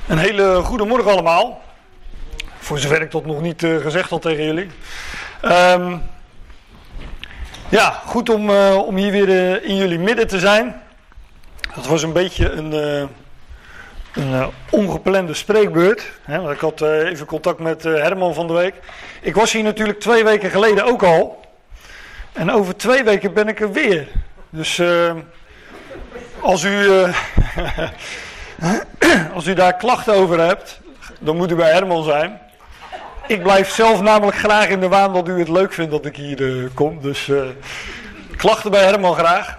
Een hele goede morgen allemaal. Voor zover ik dat nog niet gezegd had tegen jullie. Goed om hier weer in jullie midden te zijn. Dat was een beetje een ongeplande spreekbeurt. Hè, want ik had even contact met Herman van de week. Ik was hier natuurlijk 2 weken geleden ook al. En over 2 weken ben ik er weer. Dus als u daar klachten over hebt, dan moet u bij Herman zijn. Ik blijf zelf namelijk graag in de waan dat u het leuk vindt dat ik hier kom. Dus klachten bij Herman graag.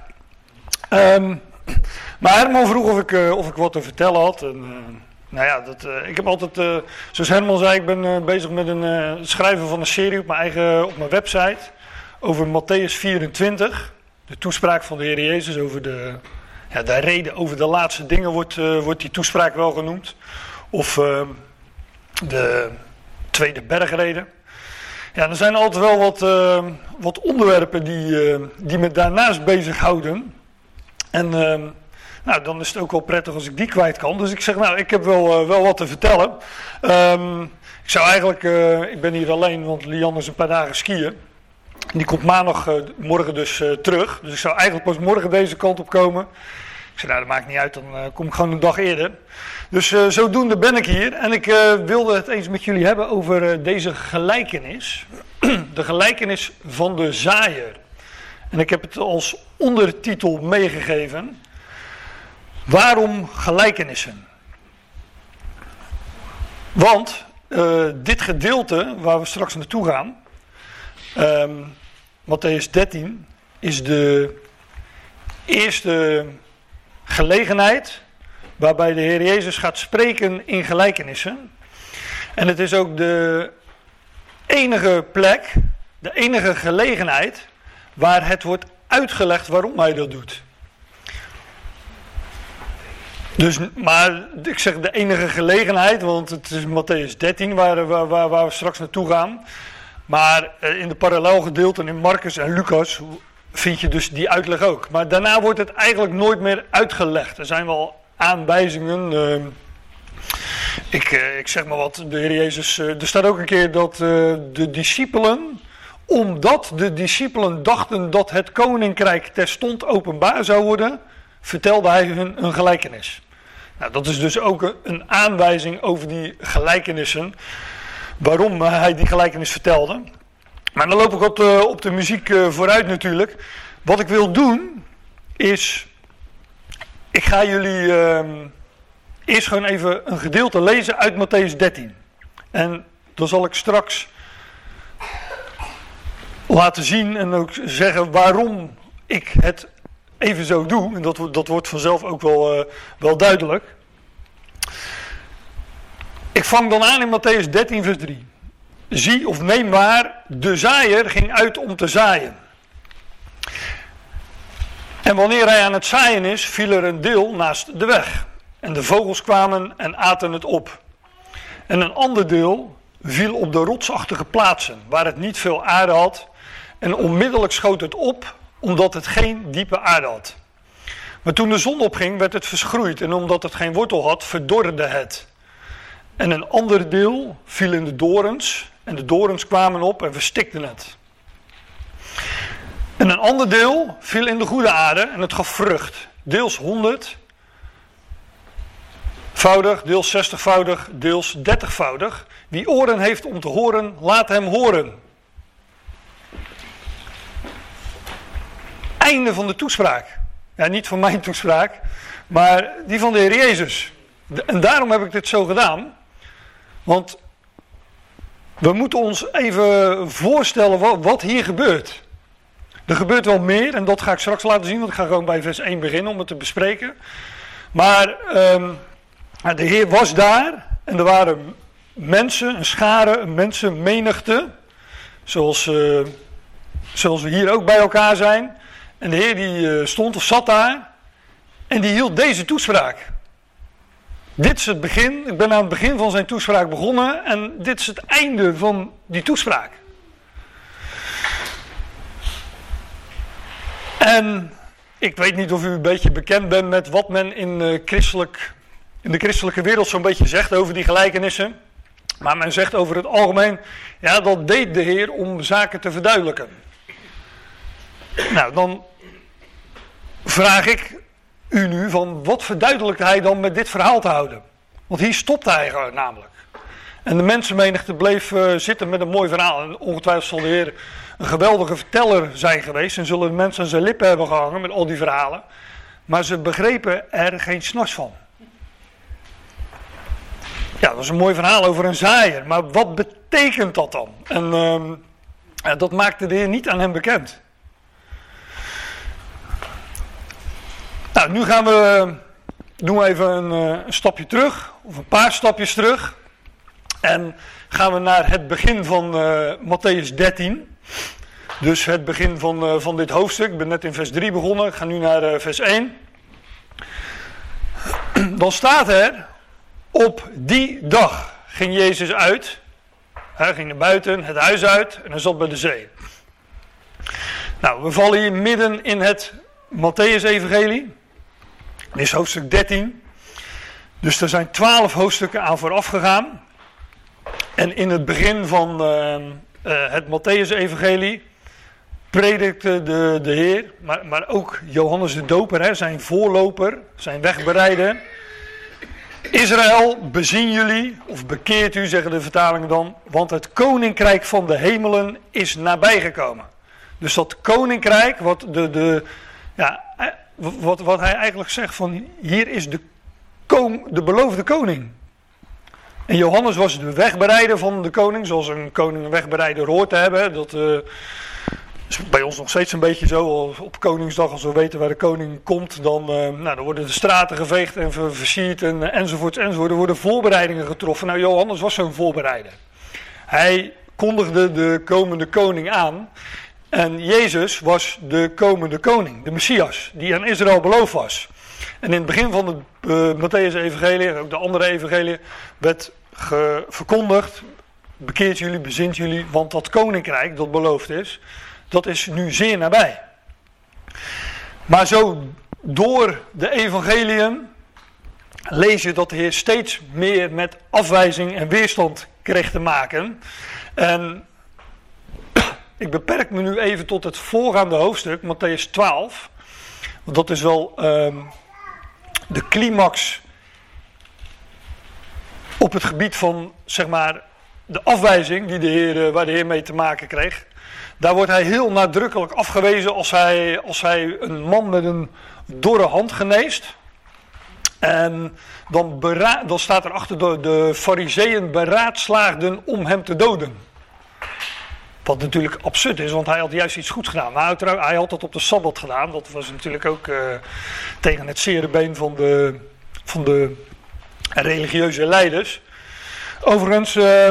Maar Herman vroeg of ik wat te vertellen had. En, ik heb altijd, zoals Herman zei, ik ben bezig met het schrijven van een serie op mijn website. Over Mattheüs 24. De toespraak van de Heer Jezus over de reden over de laatste dingen wordt die toespraak wel genoemd. Of de tweede bergreden. Ja, er zijn altijd wel wat onderwerpen die me daarnaast bezighouden. En dan is het ook wel prettig als ik die kwijt kan. Dus ik zeg, ik heb wel wat te vertellen. Ik ben hier alleen, want Lian is een paar dagen skiën. Die komt morgen dus terug. Dus ik zou eigenlijk pas morgen deze kant op komen. Ik zei, dat maakt niet uit, dan kom ik gewoon een dag eerder. Dus zodoende ben ik hier. En ik wilde het eens met jullie hebben over deze gelijkenis. De gelijkenis van de zaaier. En ik heb het als ondertitel meegegeven. Waarom gelijkenissen? Want dit gedeelte waar we straks naartoe gaan, Mattheüs 13, is de eerste gelegenheid waarbij de Heer Jezus gaat spreken in gelijkenissen. En het is ook de enige plek, de enige gelegenheid waar het wordt uitgelegd waarom hij dat doet. Dus, maar ik zeg de enige gelegenheid, want het is Mattheüs 13 waar we straks naartoe gaan. Maar in de parallelgedeelten in Marcus en Lucas vind je dus die uitleg ook. Maar daarna wordt het eigenlijk nooit meer uitgelegd. Er zijn wel aanwijzingen. Ik zeg maar wat, de Heer Jezus. Er staat ook een keer dat de discipelen, omdat de discipelen dachten dat het koninkrijk terstond openbaar zou worden, vertelde hij hun een gelijkenis. Nou, dat is dus ook een aanwijzing over die gelijkenissen. Waarom hij die gelijkenis vertelde. Maar dan loop ik op de muziek vooruit natuurlijk. Wat ik wil doen is, ik ga jullie eerst gewoon even een gedeelte lezen uit Mattheüs 13. En dan zal ik straks laten zien en ook zeggen waarom ik het even zo doe. En dat wordt vanzelf ook wel duidelijk. Ik vang dan aan in Mattheüs 13 vers 3. Zie of neem waar, de zaaier ging uit om te zaaien. En wanneer hij aan het zaaien is, viel er een deel naast de weg. En de vogels kwamen en aten het op. En een ander deel viel op de rotsachtige plaatsen, waar het niet veel aarde had. En onmiddellijk schoot het op, omdat het geen diepe aarde had. Maar toen de zon opging, werd het verschroeid. En omdat het geen wortel had, verdorde het. En een ander deel viel in de dorens. En de dorens kwamen op en verstikten het. En een ander deel viel in de goede aarde en het gaf vrucht. Deels 100-voudig, deels 60-voudig, deels 30-voudig. Wie oren heeft om te horen, laat hem horen. Einde van de toespraak. Ja, niet van mijn toespraak, maar die van de Heer Jezus. En daarom heb ik dit zo gedaan. Want we moeten ons even voorstellen wat hier gebeurt. Er gebeurt wel meer en dat ga ik straks laten zien, want ik ga gewoon bij vers 1 beginnen om het te bespreken. Maar de Heer was daar en er waren mensen, een schare, een mensenmenigte, zoals we hier ook bij elkaar zijn. En de Heer die stond of zat daar en die hield deze toespraak. Dit is het begin, ik ben aan het begin van zijn toespraak begonnen en dit is het einde van die toespraak. En ik weet niet of u een beetje bekend bent met wat men in christelijk in de christelijke wereld zo'n beetje zegt over die gelijkenissen. Maar men zegt over het algemeen, ja, dat deed de Heer om zaken te verduidelijken. Nou, dan vraag ik u nu van, wat verduidelijkt hij dan met dit verhaal te houden? Want hier stopte hij namelijk. En de mensenmenigte bleef zitten met een mooi verhaal. En ongetwijfeld zal de Heer een geweldige verteller zijn geweest. En zullen de mensen aan zijn lippen hebben gehangen met al die verhalen. Maar ze begrepen er geen snars van. Ja, dat is een mooi verhaal over een zaaier. Maar wat betekent dat dan? En dat maakte de Heer niet aan hem bekend. Nou, nu doen we even een stapje terug. Of een paar stapjes terug. En gaan we naar het begin van Mattheüs 13. Dus het begin van dit hoofdstuk. Ik ben net in vers 3 begonnen. Ik ga nu naar vers 1. Dan staat er: op die dag ging Jezus uit. Hij ging naar buiten, het huis uit. En hij zat bij de zee. Nou, we vallen hier midden in het Mattheüs-evangelie. Dit is hoofdstuk 13. Dus er zijn 12 hoofdstukken aan vooraf gegaan. En in het begin van het Mattheüs-evangelie predikte de Heer, maar ook Johannes de Doper, zijn voorloper, zijn wegbereider. Israël, bezien jullie, of bekeert u, zeggen de vertalingen dan, want het koninkrijk van de hemelen is nabijgekomen. Dus dat koninkrijk, wat hij eigenlijk zegt van, hier is de beloofde koning. En Johannes was de wegbereider van de koning, zoals een koning een wegbereider hoort te hebben. Dat is bij ons nog steeds een beetje zo. Op Koningsdag, als we weten waar de koning komt, dan worden de straten geveegd en versierd enzovoort. Er worden voorbereidingen getroffen. Nou, Johannes was zo'n voorbereider. Hij kondigde de komende koning aan. En Jezus was de komende koning, de Messias, die aan Israël beloofd was. En in het begin van het Mattheüs-evangelie en ook de andere evangelie werd verkondigd: bekeert jullie, bezint jullie, want dat koninkrijk dat beloofd is, dat is nu zeer nabij. Maar zo door de evangeliën lees je dat de Heer steeds meer met afwijzing en weerstand kreeg te maken. En ik beperk me nu even tot het voorgaande hoofdstuk, Mattheüs 12. Want dat is wel de climax op het gebied van, zeg maar, de afwijzing waar de Heer mee te maken kreeg. Daar wordt hij heel nadrukkelijk afgewezen als hij een man met een dorre hand geneest. En dan staat erachter: de Farizeeën beraadslaagden om hem te doden. Wat natuurlijk absurd is, want hij had juist iets goeds gedaan. Maar hij had dat op de Sabbat gedaan. Dat was natuurlijk ook tegen het zere been van de religieuze leiders. Overigens,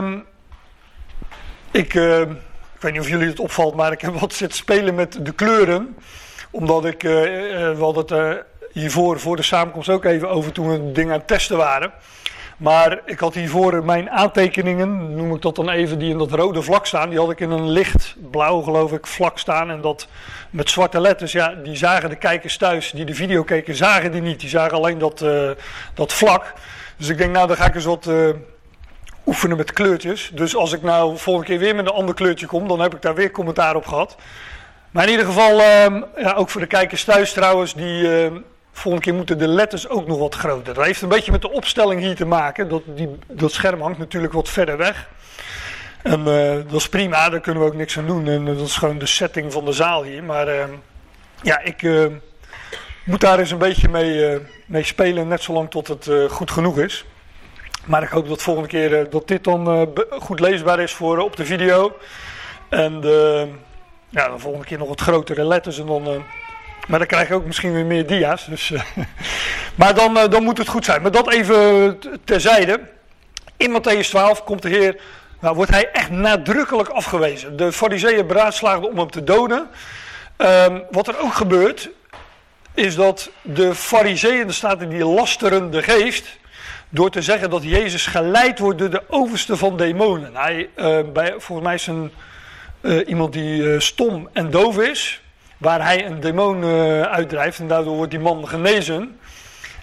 ik weet niet of jullie het opvalt, maar ik heb wat zitten spelen met de kleuren. Omdat we hadden het hiervoor voor de samenkomst ook even over toen we dingen aan het testen waren. Maar ik had hiervoor mijn aantekeningen, noem ik dat dan even, die in dat rode vlak staan. Die had ik in een lichtblauw, geloof ik, vlak staan. En dat met zwarte letters, ja, die zagen de kijkers thuis, die de video keken, zagen die niet. Die zagen alleen dat vlak. Dus ik denk, nou, dan ga ik eens wat oefenen met kleurtjes. Dus als ik nou volgende keer weer met een ander kleurtje kom, dan heb ik daar weer commentaar op gehad. Maar in ieder geval, ook voor de kijkers thuis trouwens, volgende keer moeten de letters ook nog wat groter. Dat heeft een beetje met de opstelling hier te maken. Dat scherm hangt natuurlijk wat verder weg. En dat is prima, daar kunnen we ook niks aan doen. En dat is gewoon de setting van de zaal hier. Maar ik moet daar eens een beetje mee spelen, net zolang tot het goed genoeg is. Maar ik hoop dat volgende keer dat dit dan goed leesbaar is voor op de video. En de volgende keer nog wat grotere letters en dan... Maar dan krijg je ook misschien weer meer dia's. Dus, maar dan moet het goed zijn. Maar dat even terzijde. In Mattheüs 12 komt de Heer, wordt hij echt nadrukkelijk afgewezen. De Farizeeën beraadslaagden om hem te doden. Wat er ook gebeurt, is dat de Farizeeën, de staat in die lasteren de geest, door te zeggen dat Jezus geleid wordt door de overste van demonen. Volgens mij is iemand die stom en doof is, waar hij een demon uitdrijft en daardoor wordt die man genezen.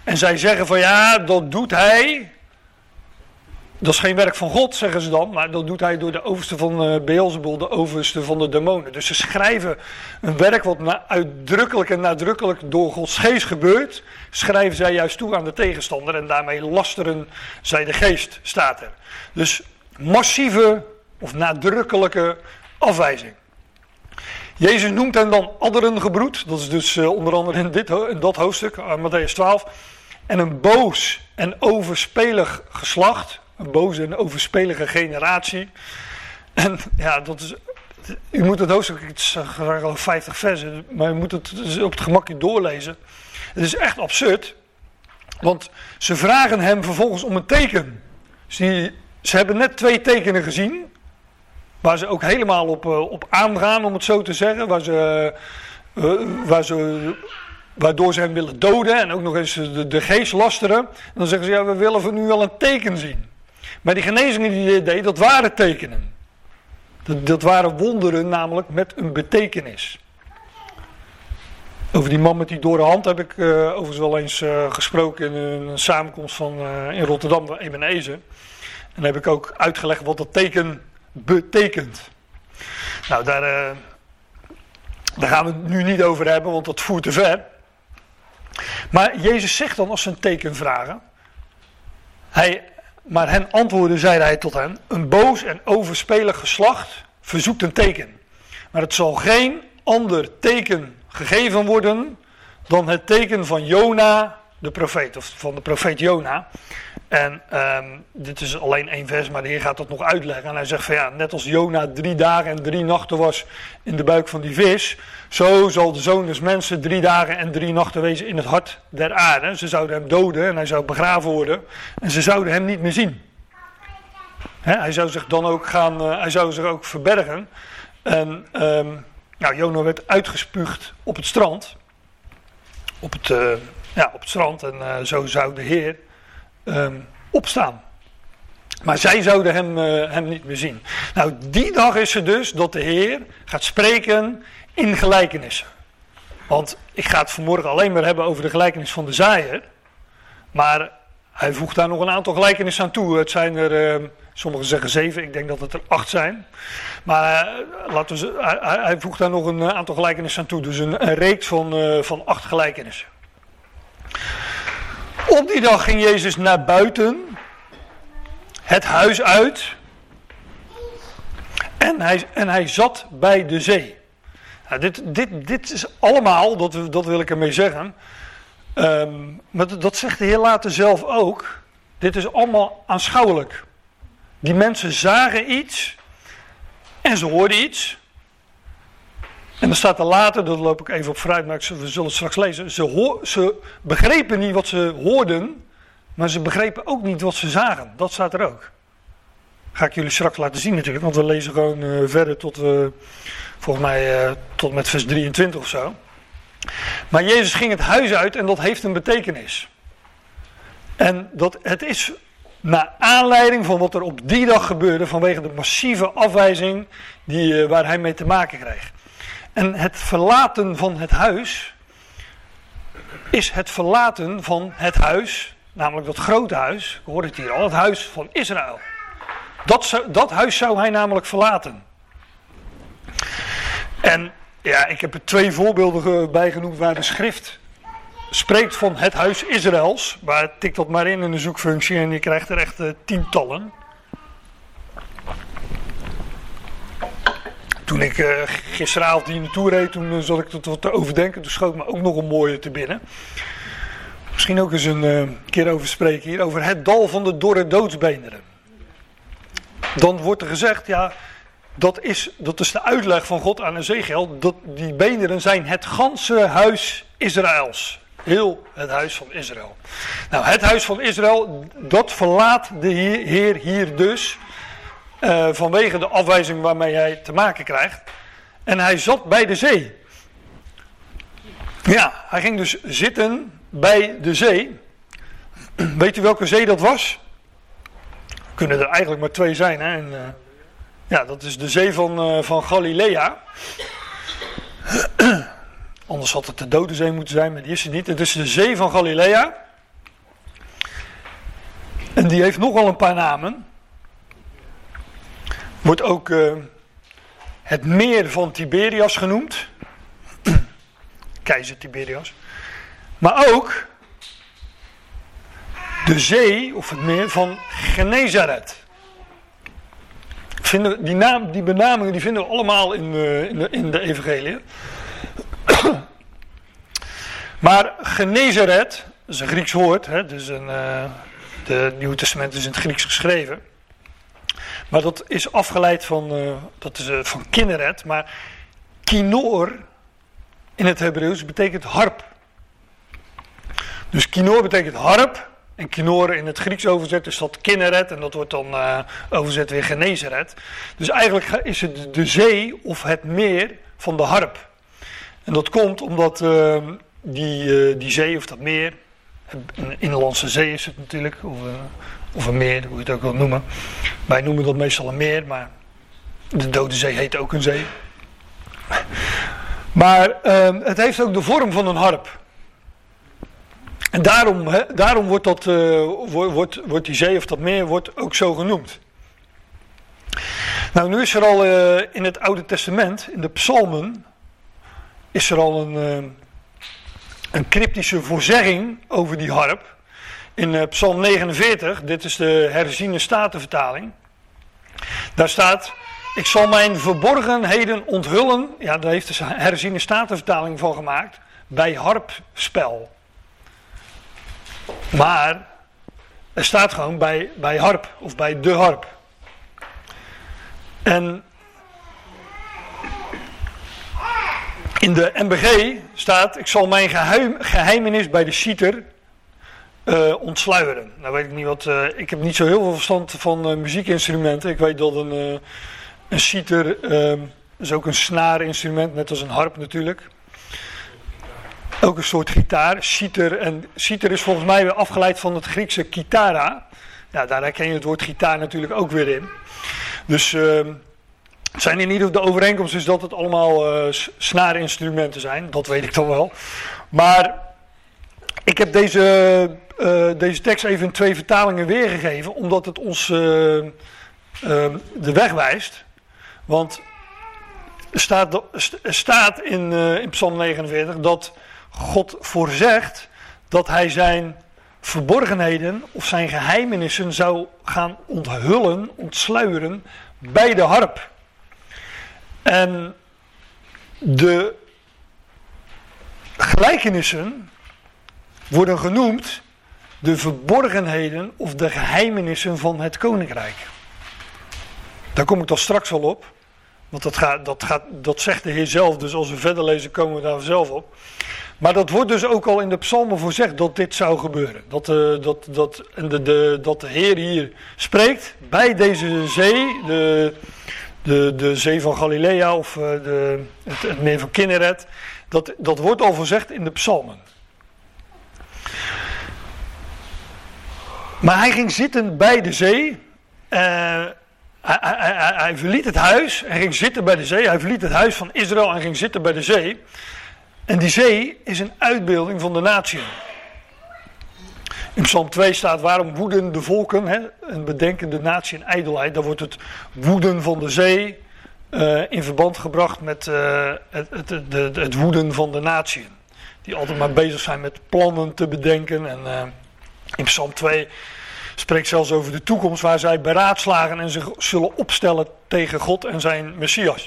En zij zeggen van ja, dat doet hij. Dat is geen werk van God, zeggen ze dan. Maar dat doet hij door de overste van Beelzebul, de overste van de demonen. Dus ze schrijven een werk wat uitdrukkelijk en nadrukkelijk door Gods geest gebeurt. Schrijven zij juist toe aan de tegenstander. En daarmee lasteren zij de geest, staat er. Dus massieve of nadrukkelijke afwijzing. Jezus noemt hen dan adderengebroed. Dat is dus onder andere in dat hoofdstuk, Mattheüs 12. En een boos en overspelig geslacht. Een boze en overspelige generatie. En ja, dat is... U moet het hoofdstuk, het is al 50 versen, maar u moet het op het gemakje doorlezen. Het is echt absurd. Want ze vragen hem vervolgens om een teken. Ze hebben net 2 tekenen gezien. Waar ze ook helemaal op aangaan, om het zo te zeggen. Waardoor ze hem willen doden en ook nog eens de geest lasteren. En dan zeggen ze, ja, we willen van nu wel een teken zien. Maar die genezingen die hij deed, dat waren tekenen. Dat waren wonderen, namelijk met een betekenis. Over die man met die dorre hand heb ik overigens wel eens gesproken in een samenkomst in Rotterdam van Ebenezer. En dan heb ik ook uitgelegd wat dat teken betekent. Nou, daar gaan we het nu niet over hebben, want dat voert te ver. Maar Jezus zegt dan als ze een teken vragen. Maar hen antwoordde, zeide hij tot hen: een boos en overspelig geslacht verzoekt een teken. Maar het zal geen ander teken gegeven worden dan het teken van Jona, de profeet, of van de profeet Jona. En dit is alleen 1 vers, maar de Heer gaat dat nog uitleggen. En hij zegt van ja, net als Jona 3 dagen en 3 nachten was in de buik van die vis, zo zal de Zoon des Mensen 3 dagen en 3 nachten wezen in het hart der aarde. Ze zouden hem doden en hij zou begraven worden en ze zouden hem niet meer zien. Hij zou zich dan ook hij zou zich ook verbergen. En Jona werd uitgespuugd op het strand. Op het strand en zo zou de Heer opstaan. Maar zij zouden hem niet meer zien. Nou, die dag is er dus dat de Heer gaat spreken in gelijkenissen. Want ik ga het vanmorgen alleen maar hebben over de gelijkenis van de zaaier. Maar hij voegt daar nog een aantal gelijkenissen aan toe. Het zijn er, sommigen zeggen 7, ik denk dat het er 8 zijn. Maar hij voegt daar nog een aantal gelijkenissen aan toe. Dus een reeks van 8 gelijkenissen. Op die dag ging Jezus naar buiten, het huis uit, en hij zat bij de zee. Nou, dit is allemaal, dat wil ik ermee zeggen, maar dat zegt de Heer later zelf ook, dit is allemaal aanschouwelijk. Die mensen zagen iets en ze hoorden iets. En dan staat er later, dat loop ik even op vooruit, maar we zullen het straks lezen. Ze begrepen niet wat ze hoorden, maar ze begrepen ook niet wat ze zagen. Dat staat er ook. Ga ik jullie straks laten zien natuurlijk, want we lezen gewoon verder tot volgens mij tot met vers 23 of zo. Maar Jezus ging het huis uit en dat heeft een betekenis. En het is naar aanleiding van wat er op die dag gebeurde vanwege de massieve afwijzing waar hij mee te maken kreeg. En het verlaten van het huis is het verlaten van het huis, namelijk dat grote huis, ik hoor het hier al, het huis van Israël. Dat huis zou hij namelijk verlaten. En ja, ik heb er 2 voorbeelden bij genoemd waar de schrift spreekt van het huis Israëls. Maar tik dat maar in de zoekfunctie en je krijgt er echt tientallen. Toen ik gisteravond hier naartoe reed, toen zat ik tot wat te overdenken. Toen schoot me ook nog een mooie te binnen. Misschien ook eens een keer over spreken hier. Over het dal van de dorre doodsbeenderen. Dan wordt er gezegd, ja, dat is de uitleg van God aan Ezekiel. Dat die beenderen zijn het ganse huis Israëls. Heel het huis van Israël. Nou, het huis van Israël, dat verlaat de Heer hier dus. Vanwege de afwijzing waarmee hij te maken krijgt. En hij zat bij de zee. Ja, hij ging dus zitten bij de zee. Weet u welke zee dat was? Kunnen er eigenlijk maar 2 zijn. Hè? En, ja, dat is de zee van Galilea. Anders had het de Dode Zee moeten zijn, maar die is het niet. Het is de zee van Galilea. En die heeft nogal een paar namen. Wordt ook het meer van Tiberias genoemd. Keizer Tiberias. Maar ook de zee, of het meer, van Genezaret. Die benamingen die vinden we allemaal in de evangelie. Maar Genezaret, dat is een Grieks woord, hè, dus de Nieuwe Testament is in het Grieks geschreven. Maar dat is afgeleid van Kinneret, maar Kinor in het Hebreeuws betekent harp. Dus Kinor betekent harp. En Kinor in het Grieks overzet is dat Kinneret en dat wordt dan overzet weer Genezeret. Dus eigenlijk is het de zee of het meer van de harp. En dat komt omdat die zee of dat meer, een inlandse zee is het natuurlijk, of een meer, hoe je het ook wil noemen. Wij noemen dat meestal een meer, maar de Dode Zee heet ook een zee. Maar het heeft ook de vorm van een harp. En daarom wordt die zee of dat meer wordt ook zo genoemd. Nou, nu is er al in het Oude Testament, in de psalmen, is er al een cryptische voorzegging over die harp. In Psalm 49, dit is de herziene statenvertaling. Daar staat, ik zal mijn verborgenheden onthullen. Ja, daar heeft de herziene statenvertaling van gemaakt. Bij harpspel. Maar er staat gewoon bij harp of bij de harp. En in de MBG staat, ik zal mijn geheimenis bij de citer ontsluieren. Nou weet ik niet wat, ik heb niet zo heel veel verstand van muziekinstrumenten. Ik weet dat een citer is ook een snaarinstrument, net als een harp natuurlijk. Ook een soort gitaar, citer. En citer is volgens mij weer afgeleid van het Griekse kitara. Ja, daar herken je het woord gitaar natuurlijk ook weer in. Dus het zijn in ieder geval de overeenkomst is dat het allemaal snaarinstrumenten zijn. Dat weet ik dan wel. Maar ik heb deze tekst even in 2 vertalingen weergegeven, omdat het ons de weg wijst. Want er staat in Psalm 49 dat God voorzegt dat hij zijn verborgenheden of zijn geheimenissen zou gaan onthullen, ontsluieren bij de harp. En de gelijkenissen worden genoemd de verborgenheden of de geheimenissen van het koninkrijk. Daar kom ik dan straks al op. Want dat zegt de Heer zelf, dus als we verder lezen komen we daar zelf op. Maar dat wordt dus ook al in de psalmen voorzegd dat dit zou gebeuren. Dat de Heer hier spreekt bij deze zee, de zee van Galilea of het meer van Kinneret. Dat wordt al voorzegd in de psalmen. Maar hij ging zitten bij de zee. Hij verliet het huis en ging zitten bij de zee. Hij verliet het huis van Israël en ging zitten bij de zee. En die zee is een uitbeelding van de natie. In Psalm 2 staat, waarom woeden de volken, hè, een bedenkende natie en ijdelheid. Daar wordt het woeden van de zee in verband gebracht met het woeden van de natie. Die altijd maar bezig zijn met plannen te bedenken. En in Psalm 2 spreekt zelfs over de toekomst waar zij beraadslagen en zich zullen opstellen tegen God en zijn Messias.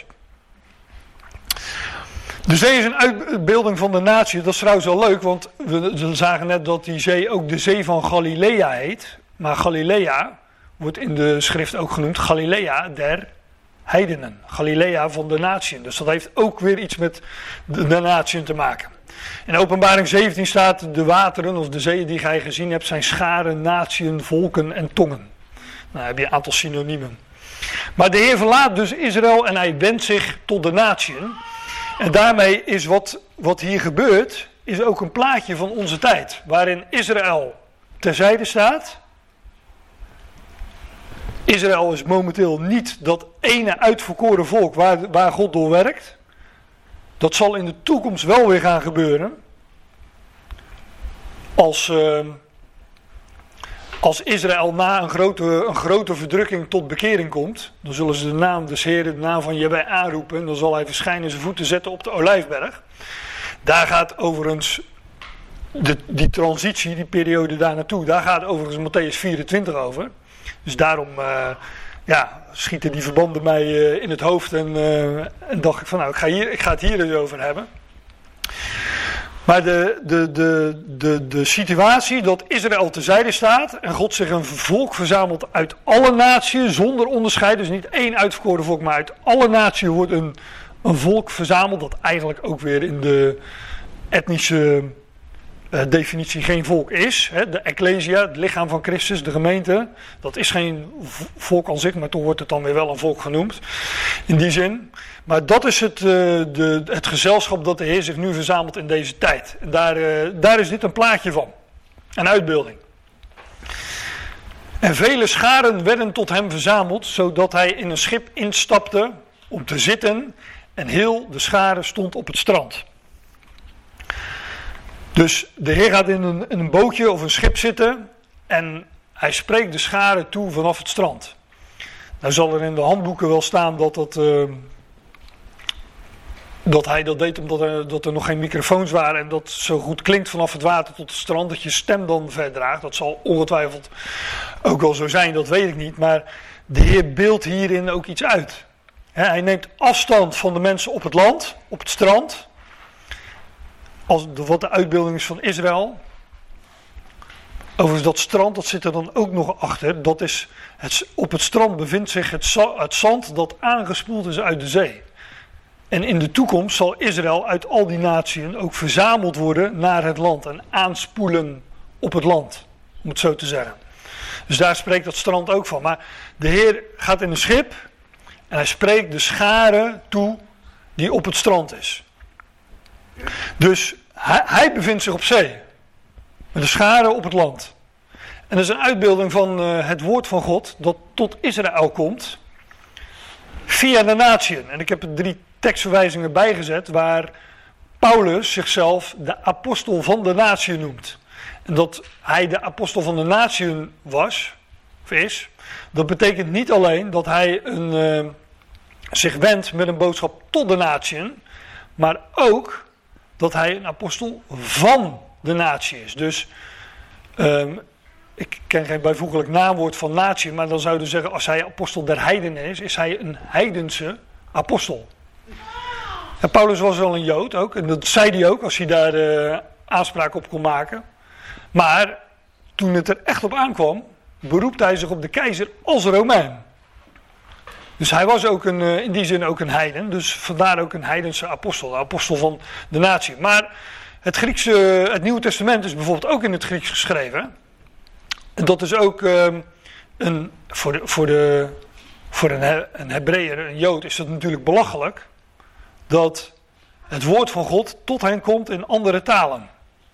De zee is een uitbeelding van de natie. Dat is trouwens wel leuk, want we zagen net dat die zee ook de zee van Galilea heet. Maar Galilea wordt in de schrift ook genoemd Galilea der heidenen. Galilea van de natieën. Dus dat heeft ook weer iets met de natieën te maken. In Openbaring 17 staat, de wateren of de zeeën die gij gezien hebt zijn scharen, natieën, volken en tongen. Nou heb je een aantal synoniemen. Maar de Heer verlaat dus Israël en hij wendt zich tot de natieën. En daarmee is wat hier gebeurt, is ook een plaatje van onze tijd. Waarin Israël terzijde staat. Israël is momenteel niet dat ene uitverkoren volk waar God door werkt. Dat zal in de toekomst wel weer gaan gebeuren. als Israël na een grote verdrukking tot bekering komt, dan zullen ze de naam des Heren, de naam van Jahweh aanroepen. En dan zal hij verschijnen zijn voeten zetten op de Olijfberg. Daar gaat overigens die transitie, die periode daar naartoe, daar gaat overigens Mattheüs 24 over. Dus daarom schieten die verbanden mij in het hoofd en dacht ik van nou, ik ga het hier eens over hebben. Maar de situatie dat Israël terzijde staat en God zich een volk verzamelt uit alle naties zonder onderscheid, dus niet één uitverkoren volk, maar uit alle naties wordt een volk verzameld dat eigenlijk ook weer in de etnische definitie geen volk is. De Ecclesia, het lichaam van Christus, de gemeente, dat is geen volk aan zich, maar toch wordt het dan weer wel een volk genoemd. In die zin. Maar dat is het gezelschap dat de Heer zich nu verzamelt in deze tijd. En daar is dit een plaatje van. Een uitbeelding. En vele scharen werden tot hem verzameld, zodat hij in een schip instapte om te zitten. En heel de schare stond op het strand. Dus de Heer gaat in een bootje of een schip zitten en hij spreekt de schare toe vanaf het strand. Nou zal er in de handboeken wel staan dat hij dat deed omdat er nog geen microfoons waren en dat zo goed klinkt vanaf het water tot het strand, dat je stem dan verdraagt. Dat zal ongetwijfeld ook wel zo zijn, dat weet ik niet. Maar de Heer beeldt hierin ook iets uit. Hij neemt afstand van de mensen op het land, op het strand. Wat de uitbeelding is van Israël. Overigens dat strand, dat zit er dan ook nog achter. Op het strand bevindt zich het zand dat aangespoeld is uit de zee. En in de toekomst zal Israël uit al die naties ook verzameld worden naar het land. En aanspoelen op het land, om het zo te zeggen. Dus daar spreekt dat strand ook van. Maar de Heer gaat in een schip en hij spreekt de schare toe die op het strand is. Dus hij bevindt zich op zee. Met de schare op het land. En dat is een uitbeelding van het woord van God dat tot Israël komt. Via de natieën. En ik heb er 3 tekstverwijzingen bijgezet waar Paulus zichzelf de apostel van de natieën noemt. En dat hij de apostel van de natieën was, of is, dat betekent niet alleen dat hij zich wendt met een boodschap tot de natieën, maar ook dat hij een apostel van de natie is. Dus ik ken geen bijvoeglijk naamwoord van natie, maar dan zouden we zeggen, als hij apostel der heidenen is hij een heidense apostel. En Paulus was wel een Jood ook, en dat zei hij ook als hij daar aanspraak op kon maken. Maar toen het er echt op aankwam, beroept hij zich op de keizer als Romein. Dus hij was ook in die zin ook een heiden, dus vandaar ook een heidense apostel, de apostel van de natie. Maar het Nieuwe Testament is bijvoorbeeld ook in het Grieks geschreven. En dat is ook voor een Hebreeër, een Jood, is dat natuurlijk belachelijk dat het woord van God tot hen komt in andere talen.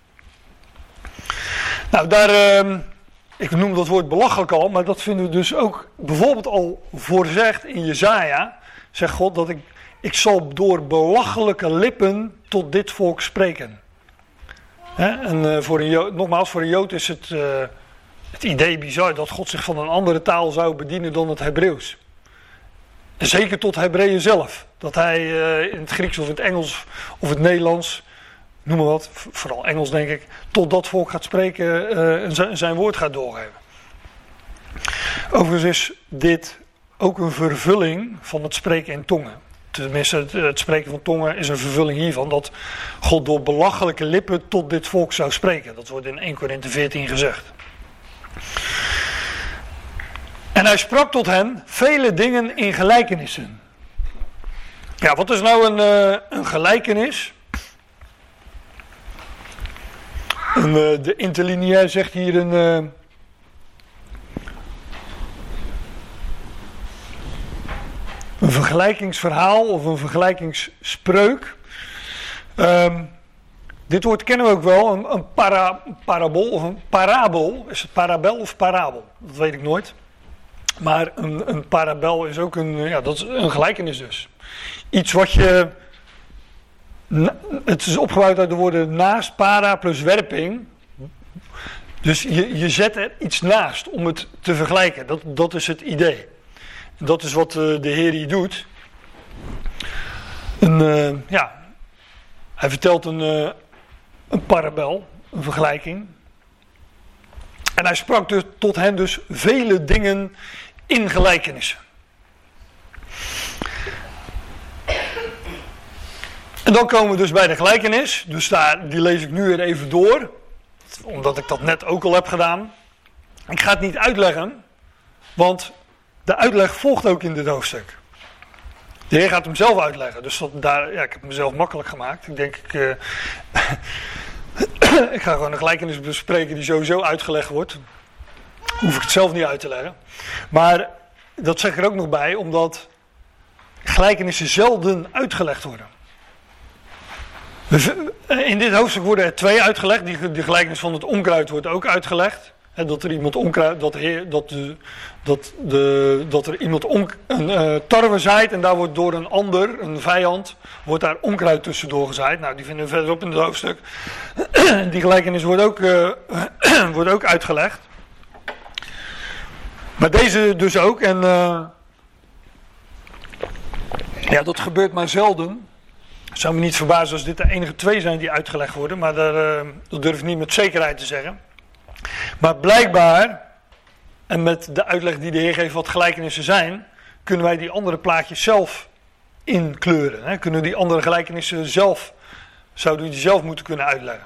Nou, ik noem dat woord belachelijk al, maar dat vinden we dus ook bijvoorbeeld al voorzegd in Jesaja. Zegt God dat ik zal door belachelijke lippen tot dit volk spreken. En voor een Jood is het idee bizar dat God zich van een andere taal zou bedienen dan het Hebreeuws. En zeker tot Hebreeën zelf. Dat hij in het Grieks of in het Engels of het Nederlands, noem maar wat, vooral Engels denk ik, tot dat volk gaat spreken en zijn woord gaat doorgeven. Overigens is dit ook een vervulling van het spreken in tongen. Tenminste, het spreken van tongen is een vervulling hiervan, dat God door belachelijke lippen tot dit volk zou spreken. Dat wordt in 1 Korinthe 14 gezegd. En hij sprak tot hen vele dingen in gelijkenissen. Ja, wat is nou een gelijkenis? De interlineair zegt hier een vergelijkingsverhaal of een vergelijkingsspreuk. Dit woord kennen we ook wel, een parabol of een parabel. Is het parabel of parabel? Dat weet ik nooit. Maar een parabel is ook dat is een gelijkenis dus. Iets wat je... Het is opgebouwd uit de woorden naast, para plus werping. Dus je zet er iets naast om het te vergelijken. Dat is het idee. En dat is wat de Heer hier doet. Hij vertelt een parabel, een vergelijking. En hij sprak dus tot hen dus vele dingen in gelijkenissen. En dan komen we dus bij de gelijkenis. Dus die lees ik nu weer even door. Omdat ik dat net ook al heb gedaan. Ik ga het niet uitleggen. Want de uitleg volgt ook in dit hoofdstuk. De Heer gaat hem zelf uitleggen. Dus ik heb hem zelf makkelijk gemaakt. Ik denk, ik ga gewoon een gelijkenis bespreken die sowieso uitgelegd wordt. Hoef ik het zelf niet uit te leggen. Maar dat zeg ik er ook nog bij, omdat gelijkenissen zelden uitgelegd worden. In dit hoofdstuk worden er 2 uitgelegd. Die gelijkenis van het onkruid wordt ook uitgelegd. Dat er iemand onkruid, dat er iemand tarwe zaait en daar wordt door een ander, een vijand, wordt daar onkruid tussendoor gezaaid. Nou, die vinden we verderop in het hoofdstuk. Die gelijkenis wordt ook uitgelegd. Maar deze dus ook. En dat gebeurt maar zelden. Het zou me niet verbazen als dit de enige 2 zijn die uitgelegd worden, maar dat durf ik niet met zekerheid te zeggen. Maar blijkbaar, en met de uitleg die de Heer geeft wat gelijkenissen zijn, kunnen wij die andere plaatjes zelf inkleuren. Hè? Kunnen die andere gelijkenissen zelf, zouden we die zelf moeten kunnen uitleggen.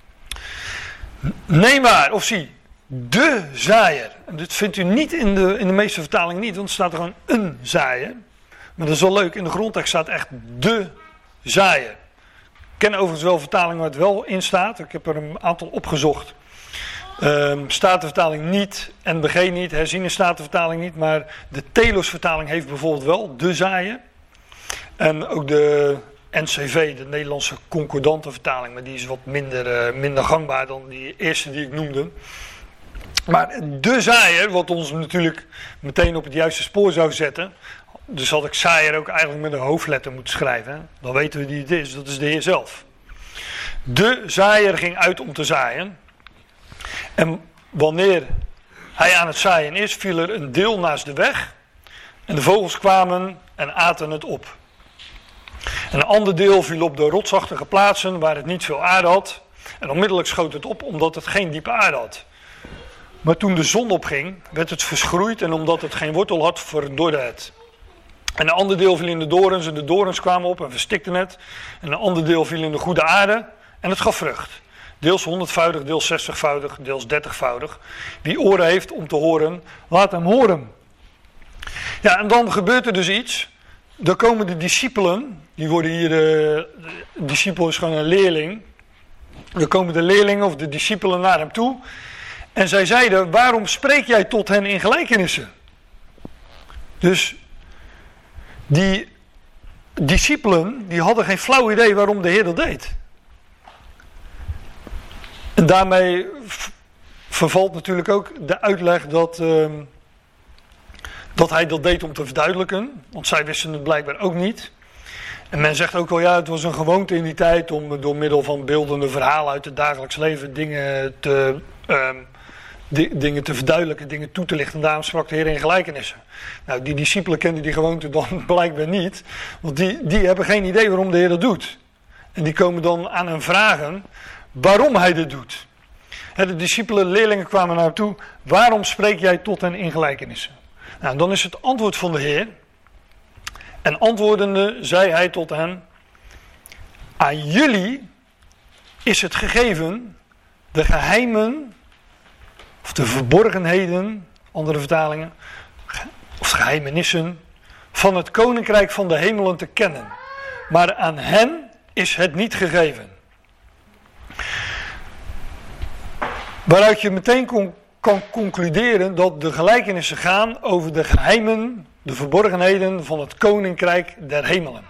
Neem maar, of zie, de zaaier. En dit vindt u niet in de meeste vertalingen niet, want er staat er gewoon een zaaier. Maar dat is wel leuk, in de grondtekst staat echt de zaaier. Ik ken overigens wel vertalingen waar het wel in staat. Ik heb er een aantal opgezocht. Statenvertaling niet, NBG niet, herziene statenvertaling niet, maar de Telos-vertaling heeft bijvoorbeeld wel de zaaier. En ook de NCV, de Nederlandse concordante vertaling, maar die is wat minder gangbaar dan die eerste die ik noemde. Maar de zaaier, wat ons natuurlijk meteen op het juiste spoor zou zetten, dus had ik zaaier ook eigenlijk met een hoofdletter moeten schrijven. Hè? Dan weten we wie het is, dat is de Heer zelf. De zaaier ging uit om te zaaien. En wanneer hij aan het zaaien is, viel er een deel naast de weg. En de vogels kwamen en aten het op. En een ander deel viel op de rotsachtige plaatsen waar het niet veel aarde had. En onmiddellijk schoot het op omdat het geen diepe aarde had. Maar toen de zon opging, werd het verschroeid en omdat het geen wortel had, verdorde het. En een ander deel viel in de dorens en de dorens kwamen op en verstikten het. En een ander deel viel in de goede aarde en het gaf vrucht. Deels 100-voudig, deels 60-voudig, deels 30-voudig. Wie oren heeft om te horen, laat hem horen. Ja, en dan gebeurt er dus iets. Dan komen de discipelen, die worden hier, discipel is gewoon een leerling. Dan komen de leerlingen of de discipelen naar hem toe. En zij zeiden, waarom spreek jij tot hen in gelijkenissen? Dus die discipelen, die hadden geen flauw idee waarom de Heer dat deed. En daarmee vervalt natuurlijk ook de uitleg dat hij dat deed om te verduidelijken. Want zij wisten het blijkbaar ook niet. En men zegt ook wel, ja, het was een gewoonte in die tijd om door middel van beeldende verhalen uit het dagelijks leven dingen te verduidelijken, dingen toe te lichten. En daarom sprak de Heer in gelijkenissen. Nou, die discipelen kenden die gewoonte dan blijkbaar niet. Want die hebben geen idee waarom de Heer dat doet. En die komen dan aan hem vragen waarom hij dit doet. De discipelen, leerlingen kwamen naar hem toe. Waarom spreek jij tot hen in gelijkenissen? Nou, dan is het antwoord van de Heer. En antwoordende zei hij tot hen: aan jullie is het gegeven de geheimen, of de verborgenheden, andere vertalingen, of geheimenissen, van het koninkrijk van de hemelen te kennen. Maar aan hen is het niet gegeven. Waaruit je meteen kan concluderen dat de gelijkenissen gaan over de geheimen, de verborgenheden van het koninkrijk der hemelen.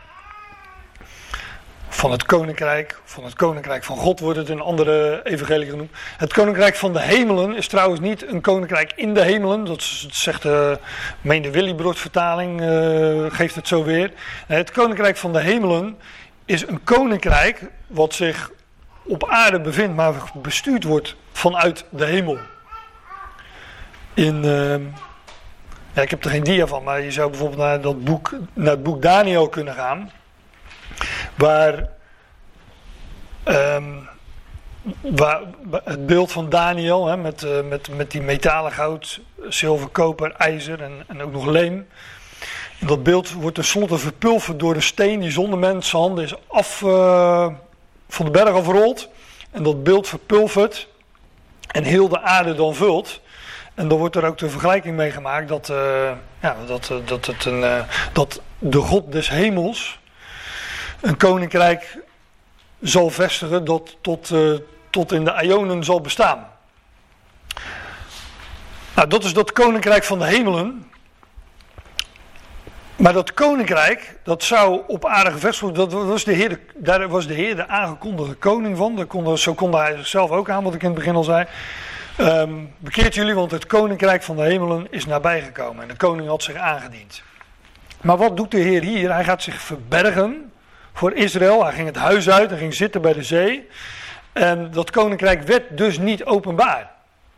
Van het koninkrijk van God wordt het in andere evangelie genoemd. Het koninkrijk van de hemelen is trouwens niet een koninkrijk in de hemelen. Dat zegt de Willibrord vertaling, geeft het zo weer. Het koninkrijk van de hemelen is een koninkrijk wat zich op aarde bevindt, maar bestuurd wordt vanuit de hemel. Ik heb er geen dia van, maar je zou bijvoorbeeld naar het boek Daniel kunnen gaan. Waar het beeld van Daniel, hè, met die metalen, goud, zilver, koper, ijzer en ook nog leem. En dat beeld wordt tenslotte verpulverd door een steen die zonder mensenhanden is van de berg afgerold. En dat beeld verpulvert en heel de aarde dan vult. En dan wordt er ook de vergelijking mee gemaakt dat de God des hemels een koninkrijk zal vestigen dat tot in de eonen zal bestaan. Nou, dat is dat koninkrijk van de hemelen. Maar dat koninkrijk, dat zou op aarde gevestigd worden, daar was de Heer de aangekondigde koning van. Zo konde hij zichzelf ook aan, wat ik in het begin al zei. Bekeert jullie, want het koninkrijk van de hemelen is nabijgekomen. En de koning had zich aangediend. Maar wat doet de Heer hier? Hij gaat zich verbergen voor Israël. Hij ging het huis uit, hij ging zitten bij de zee. En dat koninkrijk werd dus niet openbaar.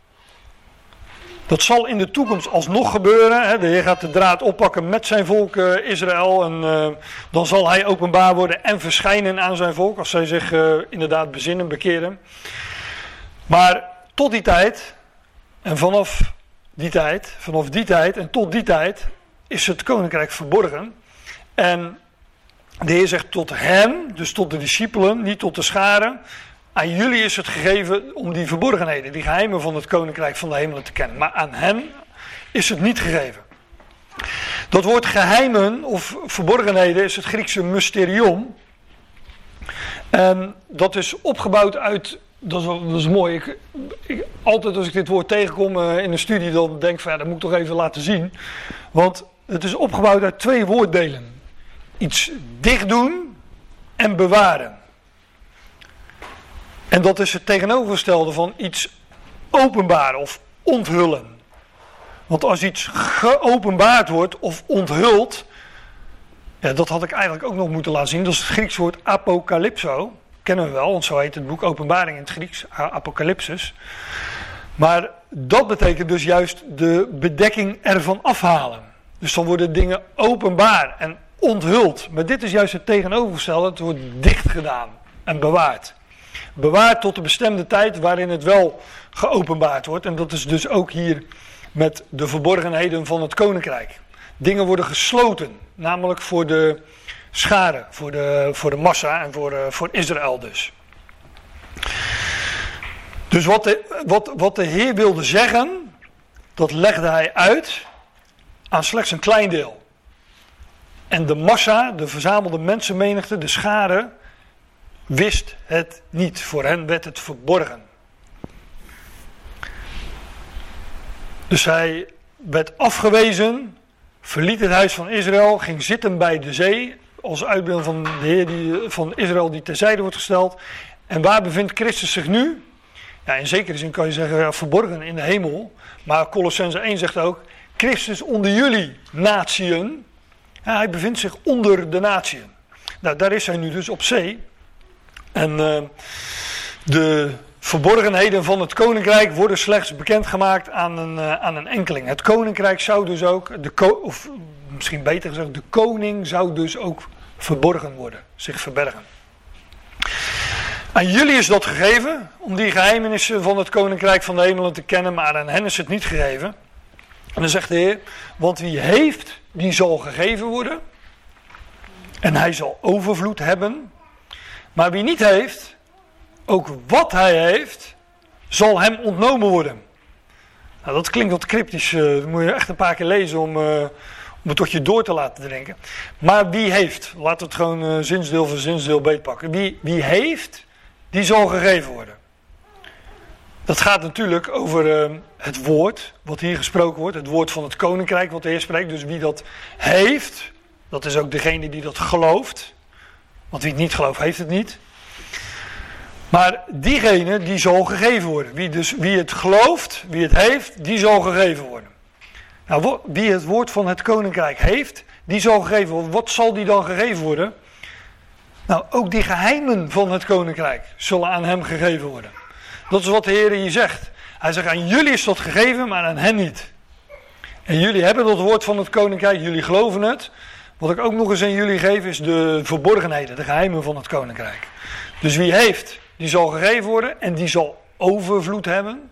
Dat zal in de toekomst alsnog gebeuren. Hè. De Heer gaat de draad oppakken met zijn volk Israël. En dan zal hij openbaar worden en verschijnen aan zijn volk. Als zij zich inderdaad bezinnen, bekeren. Maar tot die tijd, en vanaf die tijd en tot die tijd, is het koninkrijk verborgen. En de Heer zegt tot hen, dus tot de discipelen, niet tot de scharen. Aan jullie is het gegeven om die verborgenheden, die geheimen van het koninkrijk van de hemelen te kennen. Maar aan hen is het niet gegeven. Dat woord geheimen of verborgenheden is het Griekse mysterion. En dat is opgebouwd uit, dat is mooi. Altijd als ik dit woord tegenkom in een studie, dan denk ik van dat moet ik toch even laten zien. Want het is opgebouwd uit 2 woorddelen. Iets dicht doen en bewaren. En dat is het tegenovergestelde van iets openbaren of onthullen. Want als iets geopenbaard wordt of onthuld, ja, dat had ik eigenlijk ook nog moeten laten zien. Dat is het Grieks woord apocalypso. Kennen we wel, want zo heet het boek Openbaring in het Grieks, apocalypsis. Maar dat betekent dus juist de bedekking ervan afhalen. Dus dan worden dingen openbaar en onthuld. Maar dit is juist het tegenovergestelde, het wordt dicht gedaan en bewaard. Bewaard tot de bestemde tijd waarin het wel geopenbaard wordt. En dat is dus ook hier met de verborgenheden van het koninkrijk. Dingen worden gesloten, namelijk voor de scharen, voor de massa en voor Israël dus. Dus wat de Heer wilde zeggen, dat legde hij uit aan slechts een klein deel. En de massa, de verzamelde mensenmenigte, de scharen, wist het niet. Voor hen werd het verborgen. Dus hij werd afgewezen, verliet het huis van Israël, ging zitten bij de zee, als uitbeelding van de Heer van Israël die terzijde wordt gesteld. En waar bevindt Christus zich nu? Ja, in zekere zin kan je zeggen, verborgen in de hemel. Maar Colossenzen 1 zegt ook, Christus onder jullie natieën. Ja, hij bevindt zich onder de natieën. Nou, daar is hij nu dus op zee. En de verborgenheden van het koninkrijk worden slechts bekendgemaakt aan een enkeling. Het koninkrijk zou dus ook, of misschien beter gezegd, de koning zou dus ook verborgen worden, zich verbergen. Aan jullie is dat gegeven, om die geheimenissen van het koninkrijk van de hemelen te kennen, maar aan hen is het niet gegeven. En dan zegt de Heer, want wie heeft, die zal gegeven worden. En hij zal overvloed hebben. Maar wie niet heeft, ook wat hij heeft, zal hem ontnomen worden. Nou, dat klinkt wat cryptisch, dat moet je echt een paar keer lezen om het tot je door te laten drinken. Maar wie heeft, laten we het gewoon zinsdeel voor zinsdeel beetpakken. Wie heeft, die zal gegeven worden. Dat gaat natuurlijk over het woord wat hier gesproken wordt. Het woord van het koninkrijk wat de Heer spreekt. Dus wie dat heeft, dat is ook degene die dat gelooft. Want wie het niet gelooft, heeft het niet. Maar diegene die zal gegeven worden. Wie het gelooft, wie het heeft, die zal gegeven worden. Nou, wie het woord van het koninkrijk heeft, die zal gegeven worden. Wat zal die dan gegeven worden? Nou, ook die geheimen van het koninkrijk zullen aan hem gegeven worden. Dat is wat de Heer hier zegt. Hij zegt, aan jullie is dat gegeven, maar aan hen niet. En jullie hebben dat woord van het koninkrijk, jullie geloven het. Wat ik ook nog eens aan jullie geef, is de verborgenheden, de geheimen van het koninkrijk. Dus wie heeft, die zal gegeven worden en die zal overvloed hebben.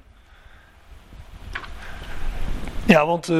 Ja, want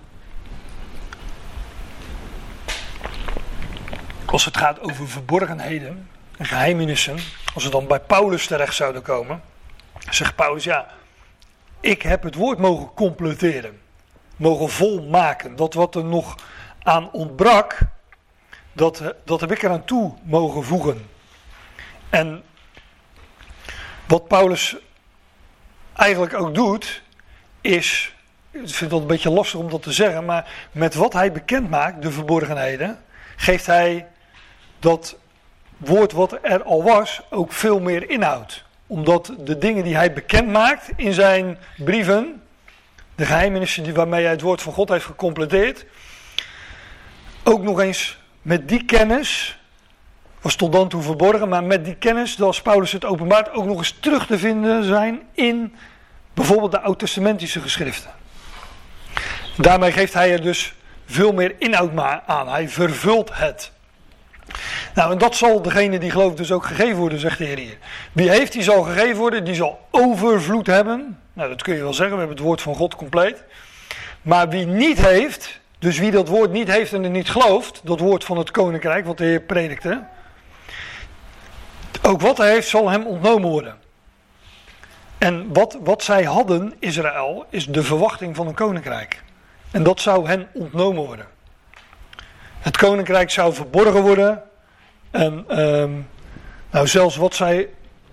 als het gaat over verborgenheden en geheimenissen, als we dan bij Paulus terecht zouden komen, zegt Paulus, ja, ik heb het woord mogen completeren, mogen volmaken. Dat wat er nog aan ontbrak, dat heb ik eraan toe mogen voegen. En wat Paulus eigenlijk ook doet, is, ik vind het een beetje lastig om dat te zeggen, maar met wat hij bekend maakt, de verborgenheden, geeft hij dat woord wat er al was ook veel meer inhoud. Omdat de dingen die hij bekend maakt in zijn brieven, de geheimenissen waarmee hij het woord van God heeft gecompleteerd, ook nog eens met die kennis, was tot dan toe verborgen, maar met die kennis, zoals Paulus het openbaart, ook nog eens terug te vinden zijn in bijvoorbeeld de oud-testamentische geschriften. Daarmee geeft hij er dus veel meer inhoud aan. Hij vervult het. Nou, en dat zal degene die gelooft dus ook gegeven worden, zegt de Heer hier. Wie heeft, die zal gegeven worden, die zal overvloed hebben. Nou, dat kun je wel zeggen, we hebben het woord van God compleet. Maar wie niet heeft, dus wie dat woord niet heeft en er niet gelooft, dat woord van het koninkrijk, wat de Heer predikte, ook wat hij heeft, zal hem ontnomen worden. En wat zij hadden, Israël, is de verwachting van een koninkrijk. En dat zou hen ontnomen worden. Het koninkrijk zou verborgen worden. En nou, zelfs wat zij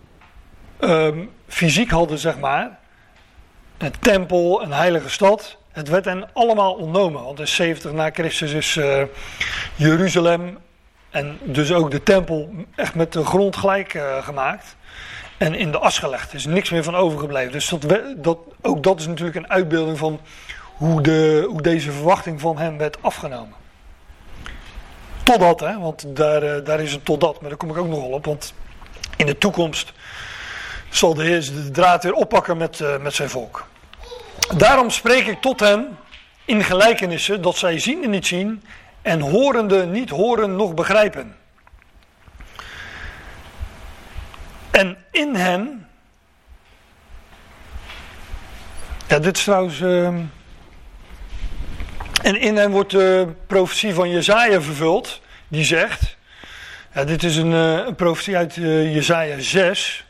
fysiek hadden, zeg maar, een tempel, een heilige stad, het werd hen allemaal ontnomen. Want in 70 na Christus is Jeruzalem en dus ook de tempel echt met de grond gelijk gemaakt. En in de as gelegd. Er is niks meer van overgebleven. Dus ook dat is natuurlijk een uitbeelding van hoe deze verwachting van hem werd afgenomen. Totdat, hè, want daar is een totdat, maar daar kom ik ook nog wel op. Want in de toekomst zal de Heer de draad weer oppakken met zijn volk. Daarom spreek ik tot hen in gelijkenissen, dat zij ziende niet zien en horende niet horen noch begrijpen. En in hen, ja, dit is trouwens, en in hen wordt de profetie van Jesaja vervuld, die zegt, ja, dit is een profetie uit Jesaja 6.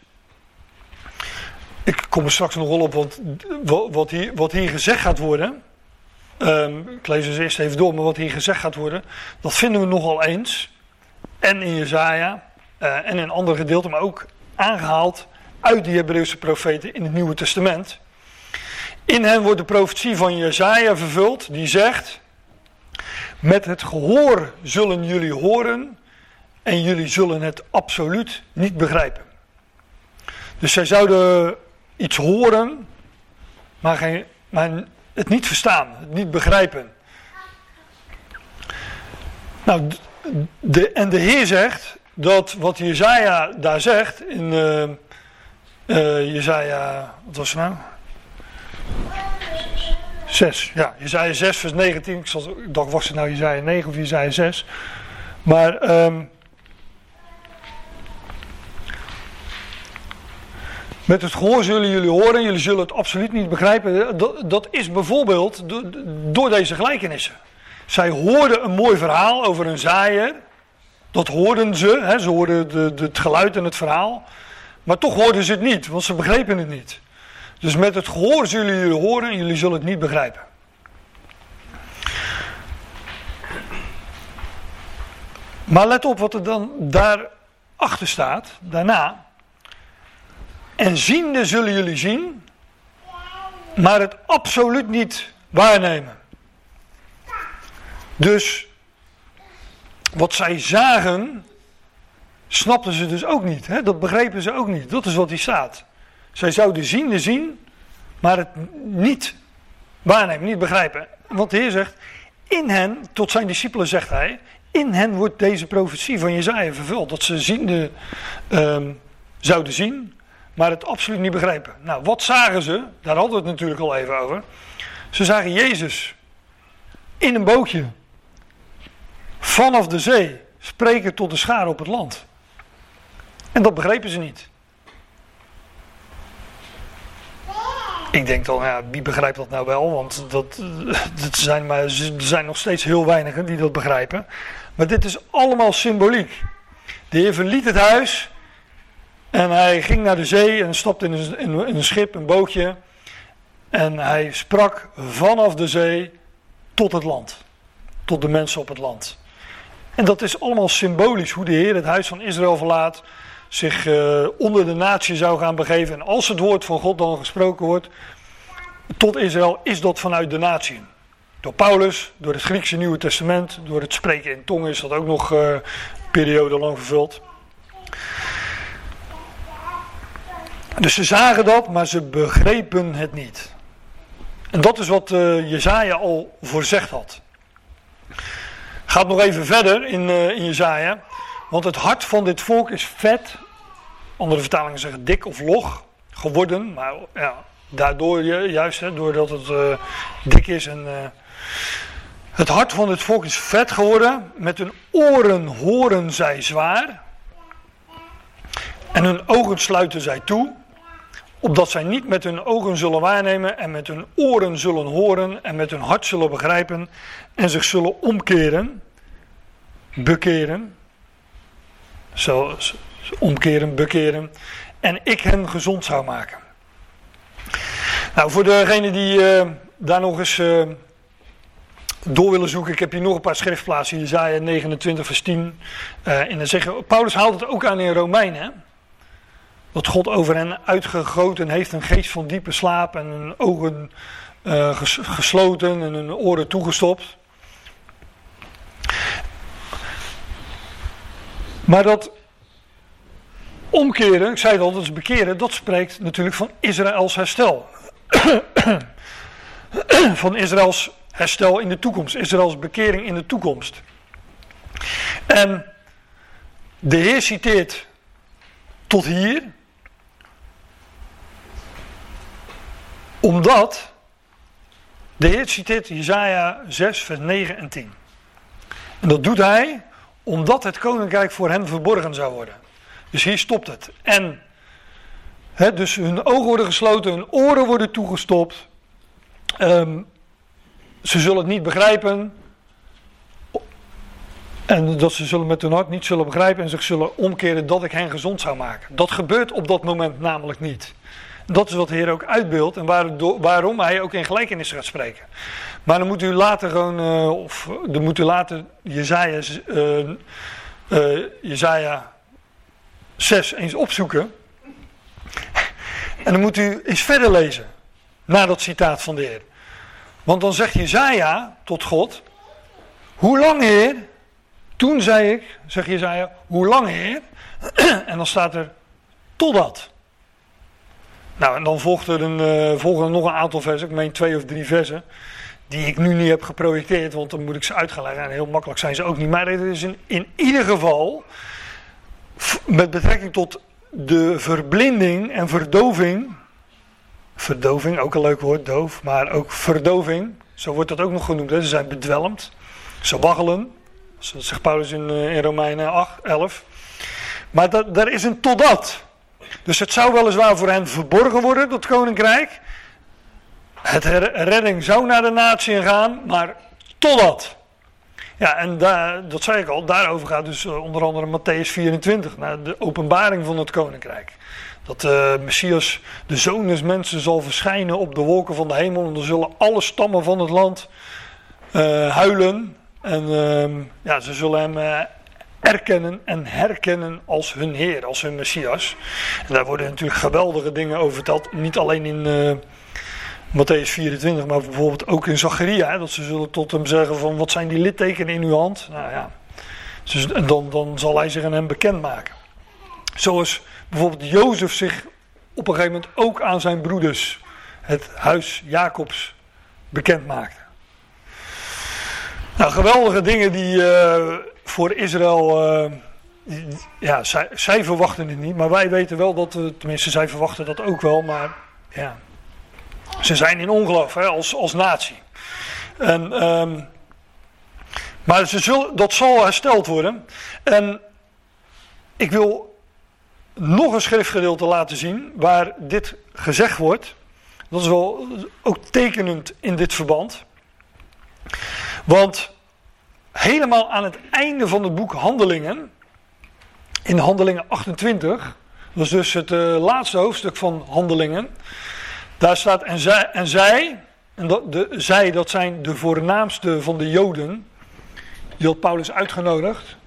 Ik kom er straks nog wel op, want wat hier gezegd gaat worden, ik lees het eerst even door, maar wat hier gezegd gaat worden, dat vinden we nogal eens. En in Jesaja, en in andere gedeelten, maar ook aangehaald uit die Hebreeuwse profeten in het Nieuwe Testament. In hen wordt de profetie van Jesaja vervuld, die zegt, met het gehoor zullen jullie horen en jullie zullen het absoluut niet begrijpen. Dus zij zouden iets horen, maar het niet verstaan, het niet begrijpen. Nou, en de Heer zegt dat wat Jesaja daar zegt, in Jesaja, wat was het nou? 6, ja, Jesaja 6 vers 19, ik dacht was het nou Jesaja 9 of Jesaja 6, maar met het gehoor zullen jullie horen, jullie zullen het absoluut niet begrijpen. Dat is bijvoorbeeld door deze gelijkenissen. Zij hoorden een mooi verhaal over een zaaier. Dat hoorden ze, hè, ze hoorden het geluid en het verhaal. Maar toch hoorden ze het niet, want ze begrepen het niet. Dus met het gehoor zullen jullie horen en jullie zullen het niet begrijpen. Maar let op wat er dan daarachter staat, daarna. En ziende zullen jullie zien, maar het absoluut niet waarnemen. Dus wat zij zagen, snapten ze dus ook niet. Hè? Dat begrepen ze ook niet. Dat is wat hier staat. Zij zouden zien, maar het niet waarnemen, niet begrijpen. Want de Heer zegt, in hen, tot zijn discipelen zegt hij, in hen wordt deze profetie van Jesaja vervuld. Dat ze ziende zouden zien, maar het absoluut niet begrijpen. Nou, wat zagen ze? Daar hadden we het natuurlijk al even over. Ze zagen Jezus in een bootje vanaf de zee spreken tot de scharen op het land. En dat begrepen ze niet. Ik denk dan, ja, wie begrijpt dat nou wel? Want er zijn nog steeds heel weinigen die dat begrijpen. Maar dit is allemaal symboliek. De Heer verliet het huis en hij ging naar de zee en stapte in een schip, een bootje. En hij sprak vanaf de zee tot het land. Tot de mensen op het land. En dat is allemaal symbolisch hoe de Heer het huis van Israël verlaat. Zich onder de natie zou gaan begeven. En als het woord van God dan gesproken wordt tot Israël, is dat vanuit de natie. Door Paulus, door het Griekse Nieuwe Testament, door het spreken in tongen is dat ook nog een periode lang vervuld. Dus ze zagen dat, maar ze begrepen het niet. En dat is wat Jesaja al voorzegd had. Gaat nog even verder in Jesaja. Want het hart van dit volk is vet. Andere vertalingen zeggen dik of log geworden. Maar ja, daardoor juist, doordat het dik is. Het hart van dit volk is vet geworden. Met hun oren horen zij zwaar. En hun ogen sluiten zij toe. Opdat zij niet met hun ogen zullen waarnemen. En met hun oren zullen horen. En met hun hart zullen begrijpen. En zich zullen omkeren. Bekeren. Zo omkeren, bekeren. En ik hen gezond zou maken. Nou, voor degenen die daar nog eens door willen zoeken. Ik heb hier nog een paar schriftplaatsen. Jesaja 29 vers 10. En dan zeggen, Paulus haalt het ook aan in Romeinen. Dat God over hen uitgegoten heeft een geest van diepe slaap. En hun ogen gesloten en hun oren toegestopt. Maar dat omkeren, ik zei het al, dat is bekeren, dat spreekt natuurlijk van Israëls herstel. Van Israëls herstel in de toekomst, Israëls bekering in de toekomst. En de Heer citeert tot hier, omdat de Heer citeert Jesaja 6 vers 9 en 10. En dat doet hij omdat het koninkrijk voor hen verborgen zou worden. Dus hier stopt het. En dus hun ogen worden gesloten, hun oren worden toegestopt. Ze zullen het niet begrijpen. En dat ze zullen met hun hart niet zullen begrijpen en zich zullen omkeren dat ik hen gezond zou maken. Dat gebeurt op dat moment namelijk niet. Dat is wat de Heer ook uitbeeldt en waarom hij ook in gelijkenis gaat spreken. Maar dan moet u later dan moet u later Jesaja 6 eens opzoeken. En dan moet u eens verder lezen. Na dat citaat van de Heer. Want dan zegt Jesaja tot God. Hoe lang, Heer? Toen zei ik, zegt Jesaja, hoe lang, Heer? En dan staat er, totdat. Nou, en dan volgen er nog een aantal versen, ik meen 2 of 3 versen, die ik nu niet heb geprojecteerd, want dan moet ik ze uit gaan leggen. En heel makkelijk zijn ze ook niet. Maar het is in ieder geval, met betrekking tot de verblinding en verdoving, ook een leuk woord, doof, maar ook verdoving, zo wordt dat ook nog genoemd. Hè. Ze zijn bedwelmd, ze waggelen, dat zegt Paulus in Romeinen 11. Maar daar is een totdat. Dus het zou weliswaar voor hen verborgen worden, dat koninkrijk. Het redding zou naar de natie gaan, maar totdat. Ja, en dat zei ik al, daarover gaat dus onder andere Matthäus 24, naar de openbaring van het koninkrijk. Dat de Messias, de Zoon des Mensen, zal verschijnen op de wolken van de hemel. En dan zullen alle stammen van het land huilen. En ze zullen hem erkennen en herkennen als hun Heer, als hun Messias. En daar worden natuurlijk geweldige dingen over verteld. Niet alleen in Matthäus 24, maar bijvoorbeeld ook in Zacharia. Dat ze zullen tot hem zeggen van, wat zijn die littekenen in uw hand? Nou ja, dus, en dan zal hij zich aan hem bekendmaken. Zoals bijvoorbeeld Jozef zich op een gegeven moment ook aan zijn broeders, het huis Jacobs, bekend maakte. Nou, geweldige dingen die voor Israël, zij verwachten het niet, maar wij weten wel dat tenminste zij verwachten dat ook wel, maar ja, ze zijn in ongeloof, hè, als natie. Maar dat zal hersteld worden. En ik wil nog een schriftgedeelte laten zien waar dit gezegd wordt. Dat is wel ook tekenend in dit verband. Want helemaal aan het einde van het boek Handelingen, in Handelingen 28, dat is dus het laatste hoofdstuk van Handelingen, daar staat zij, dat zijn de voornaamste van de Joden, die had Paulus uitgenodigd.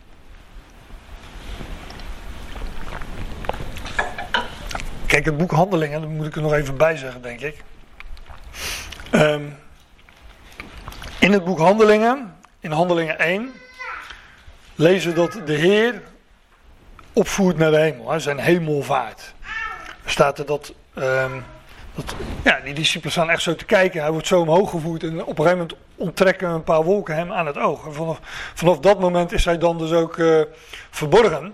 Kijk, het boek Handelingen, dat moet ik er nog even bij zeggen, denk ik. In het boek Handelingen, in Handelingen 1, lezen we dat de Heer opvoert naar de hemel, hè, zijn hemelvaart. Er staat er die discipelen staan echt zo te kijken, hij wordt zo omhoog gevoerd en op een gegeven moment onttrekken een paar wolken hem aan het oog. En vanaf dat moment is hij dan dus ook verborgen.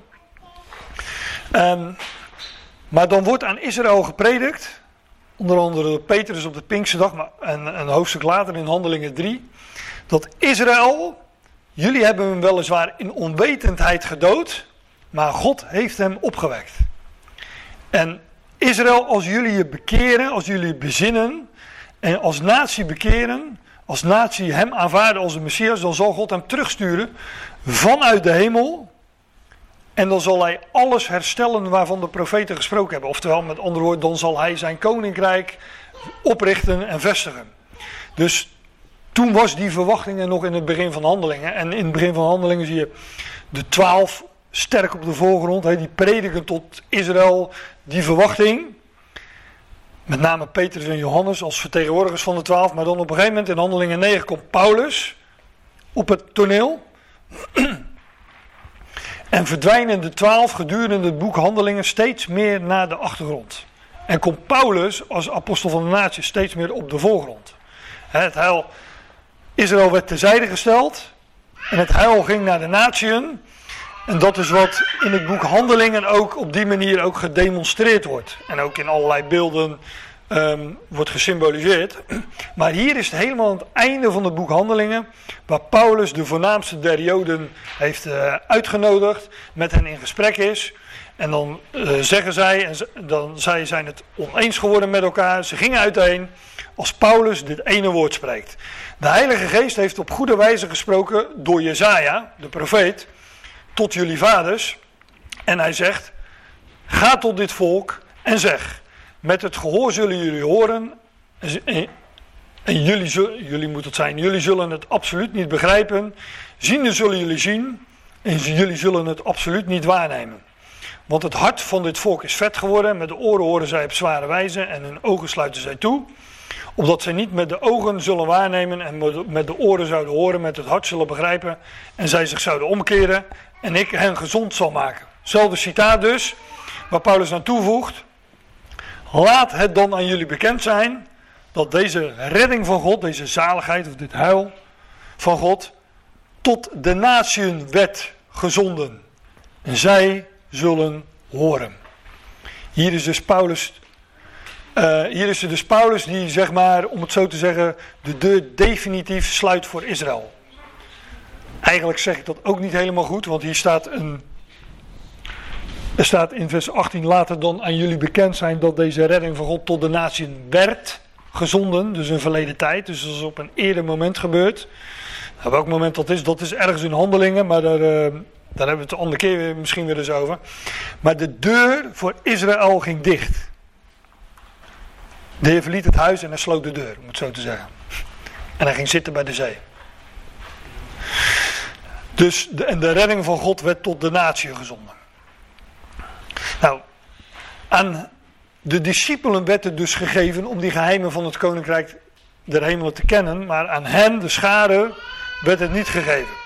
Maar dan wordt aan Israël gepredikt, onder andere door Petrus op de Pinksterdag, maar een hoofdstuk later in Handelingen 3, dat Israël, jullie hebben hem weliswaar in onwetendheid gedood, maar God heeft hem opgewekt. En Israël, als jullie je bekeren, als jullie je bezinnen en als natie bekeren, als natie hem aanvaarden als de Messias, dan zal God hem terugsturen vanuit de hemel. En dan zal hij alles herstellen waarvan de profeten gesproken hebben. Oftewel, met andere woorden, dan zal hij zijn koninkrijk oprichten en vestigen. Dus toen was die verwachting er nog in het begin van Handelingen. En in het begin van Handelingen zie je de 12 sterk op de voorgrond. Die prediken tot Israël die verwachting. Met name Petrus en Johannes als vertegenwoordigers van de 12. Maar dan op een gegeven moment in Handelingen 9 komt Paulus op het toneel. En verdwijnen de 12 gedurende het boek Handelingen steeds meer naar de achtergrond. En komt Paulus als apostel van de natie steeds meer op de voorgrond. Het heil Israël werd terzijde gesteld. En het heil ging naar de natieën. En dat is wat in het boek Handelingen ook op die manier ook gedemonstreerd wordt. En ook in allerlei beelden wordt gesymboliseerd. Maar hier is het helemaal aan het einde van het boek Handelingen, waar Paulus de voornaamste der Joden heeft uitgenodigd, met hen in gesprek is. En dan zeggen zij, en dan zij zijn het oneens geworden met elkaar, ze gingen uiteen als Paulus dit ene woord spreekt. De Heilige Geest heeft op goede wijze gesproken door Jesaja, de profeet, tot jullie vaders. En hij zegt, ga tot dit volk en zeg, met het gehoor zullen jullie horen en jullie zullen het absoluut niet begrijpen. Ziende zullen jullie zien en jullie zullen het absoluut niet waarnemen. Want het hart van dit volk is vet geworden, met de oren horen zij op zware wijze en hun ogen sluiten zij toe. Opdat zij niet met de ogen zullen waarnemen en met de oren zouden horen, met het hart zullen begrijpen en zij zich zouden omkeren en ik hen gezond zal maken. Hetzelfde citaat dus, waar Paulus aan toevoegt. Laat het dan aan jullie bekend zijn dat deze redding van God, deze zaligheid of dit heil van God, tot de natieën werd gezonden. En zij zullen horen. Hier is dus Paulus die, zeg maar, om het zo te zeggen, de deur definitief sluit voor Israël. Eigenlijk zeg ik dat ook niet helemaal goed, want hier staat er staat in vers 18, laat het dan aan jullie bekend zijn dat deze redding van God tot de natieën werd gezonden, dus in verleden tijd, dus dat is op een eerder moment gebeurd. Nou, welk moment dat is ergens in Handelingen, maar daar hebben we het de andere keer misschien weer eens over. Maar de deur voor Israël ging dicht. De Heer verliet het huis en hij sloot de deur, om het zo te zeggen. En hij ging zitten bij de zee. Dus de redding van God werd tot de natie gezonden. Nou, aan de discipelen werd het dus gegeven om die geheimen van het koninkrijk der hemelen te kennen, maar aan hen, de schare, werd het niet gegeven.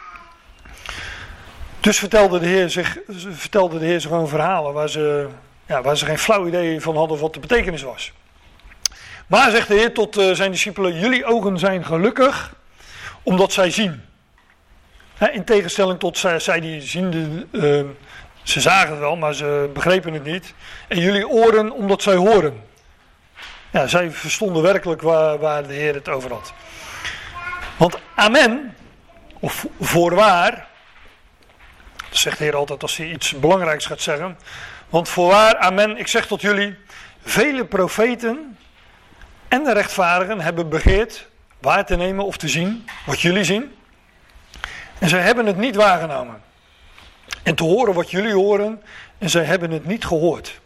Dus vertelde de Heer ze gewoon verhalen waar ze geen flauw idee van hadden wat de betekenis was. Maar, zegt de Heer tot zijn discipelen, jullie ogen zijn gelukkig, omdat zij zien. In tegenstelling tot zij die zien, ze zagen het wel, maar ze begrepen het niet. En jullie oren omdat zij horen. Ja, zij verstonden werkelijk waar de Heer het over had. Want amen, of voorwaar, dat zegt de Heer altijd als hij iets belangrijks gaat zeggen. Want voorwaar, amen, ik zeg tot jullie, vele profeten en de rechtvaardigen hebben begeerd waar te nemen of te zien wat jullie zien. En zij hebben het niet waargenomen. En te horen wat jullie horen en zij hebben het niet gehoord.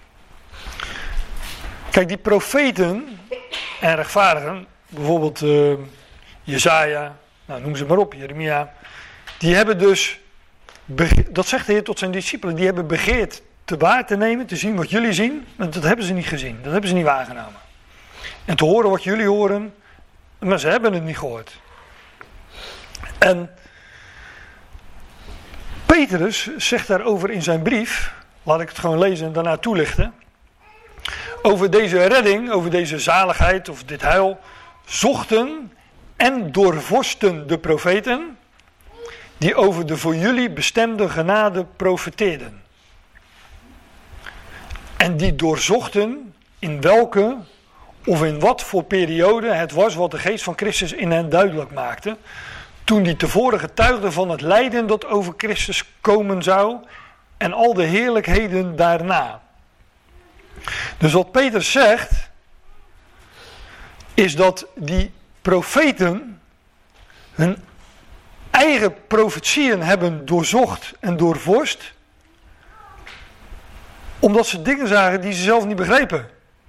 Kijk, die profeten en rechtvaardigen, bijvoorbeeld Jesaja, nou noem ze maar op, Jeremia, die hebben dus, dat zegt de Heer tot zijn discipelen, die hebben begeerd te waar te nemen, te zien wat jullie zien, maar dat hebben ze niet gezien, dat hebben ze niet waargenomen. En te horen wat jullie horen, maar ze hebben het niet gehoord. En Petrus zegt daarover in zijn brief, laat ik het gewoon lezen en daarna toelichten. Over deze redding, over deze zaligheid of dit heil, zochten en doorvorsten de profeten, die over de voor jullie bestemde genade profeteerden. En die doorzochten in welke of in wat voor periode het was wat de geest van Christus in hen duidelijk maakte, toen die tevoren getuigde van het lijden dat over Christus komen zou en al de heerlijkheden daarna. Dus wat Petrus zegt, is dat die profeten hun eigen profetieën hebben doorzocht en doorvorst, omdat ze dingen zagen die ze zelf niet begrepen.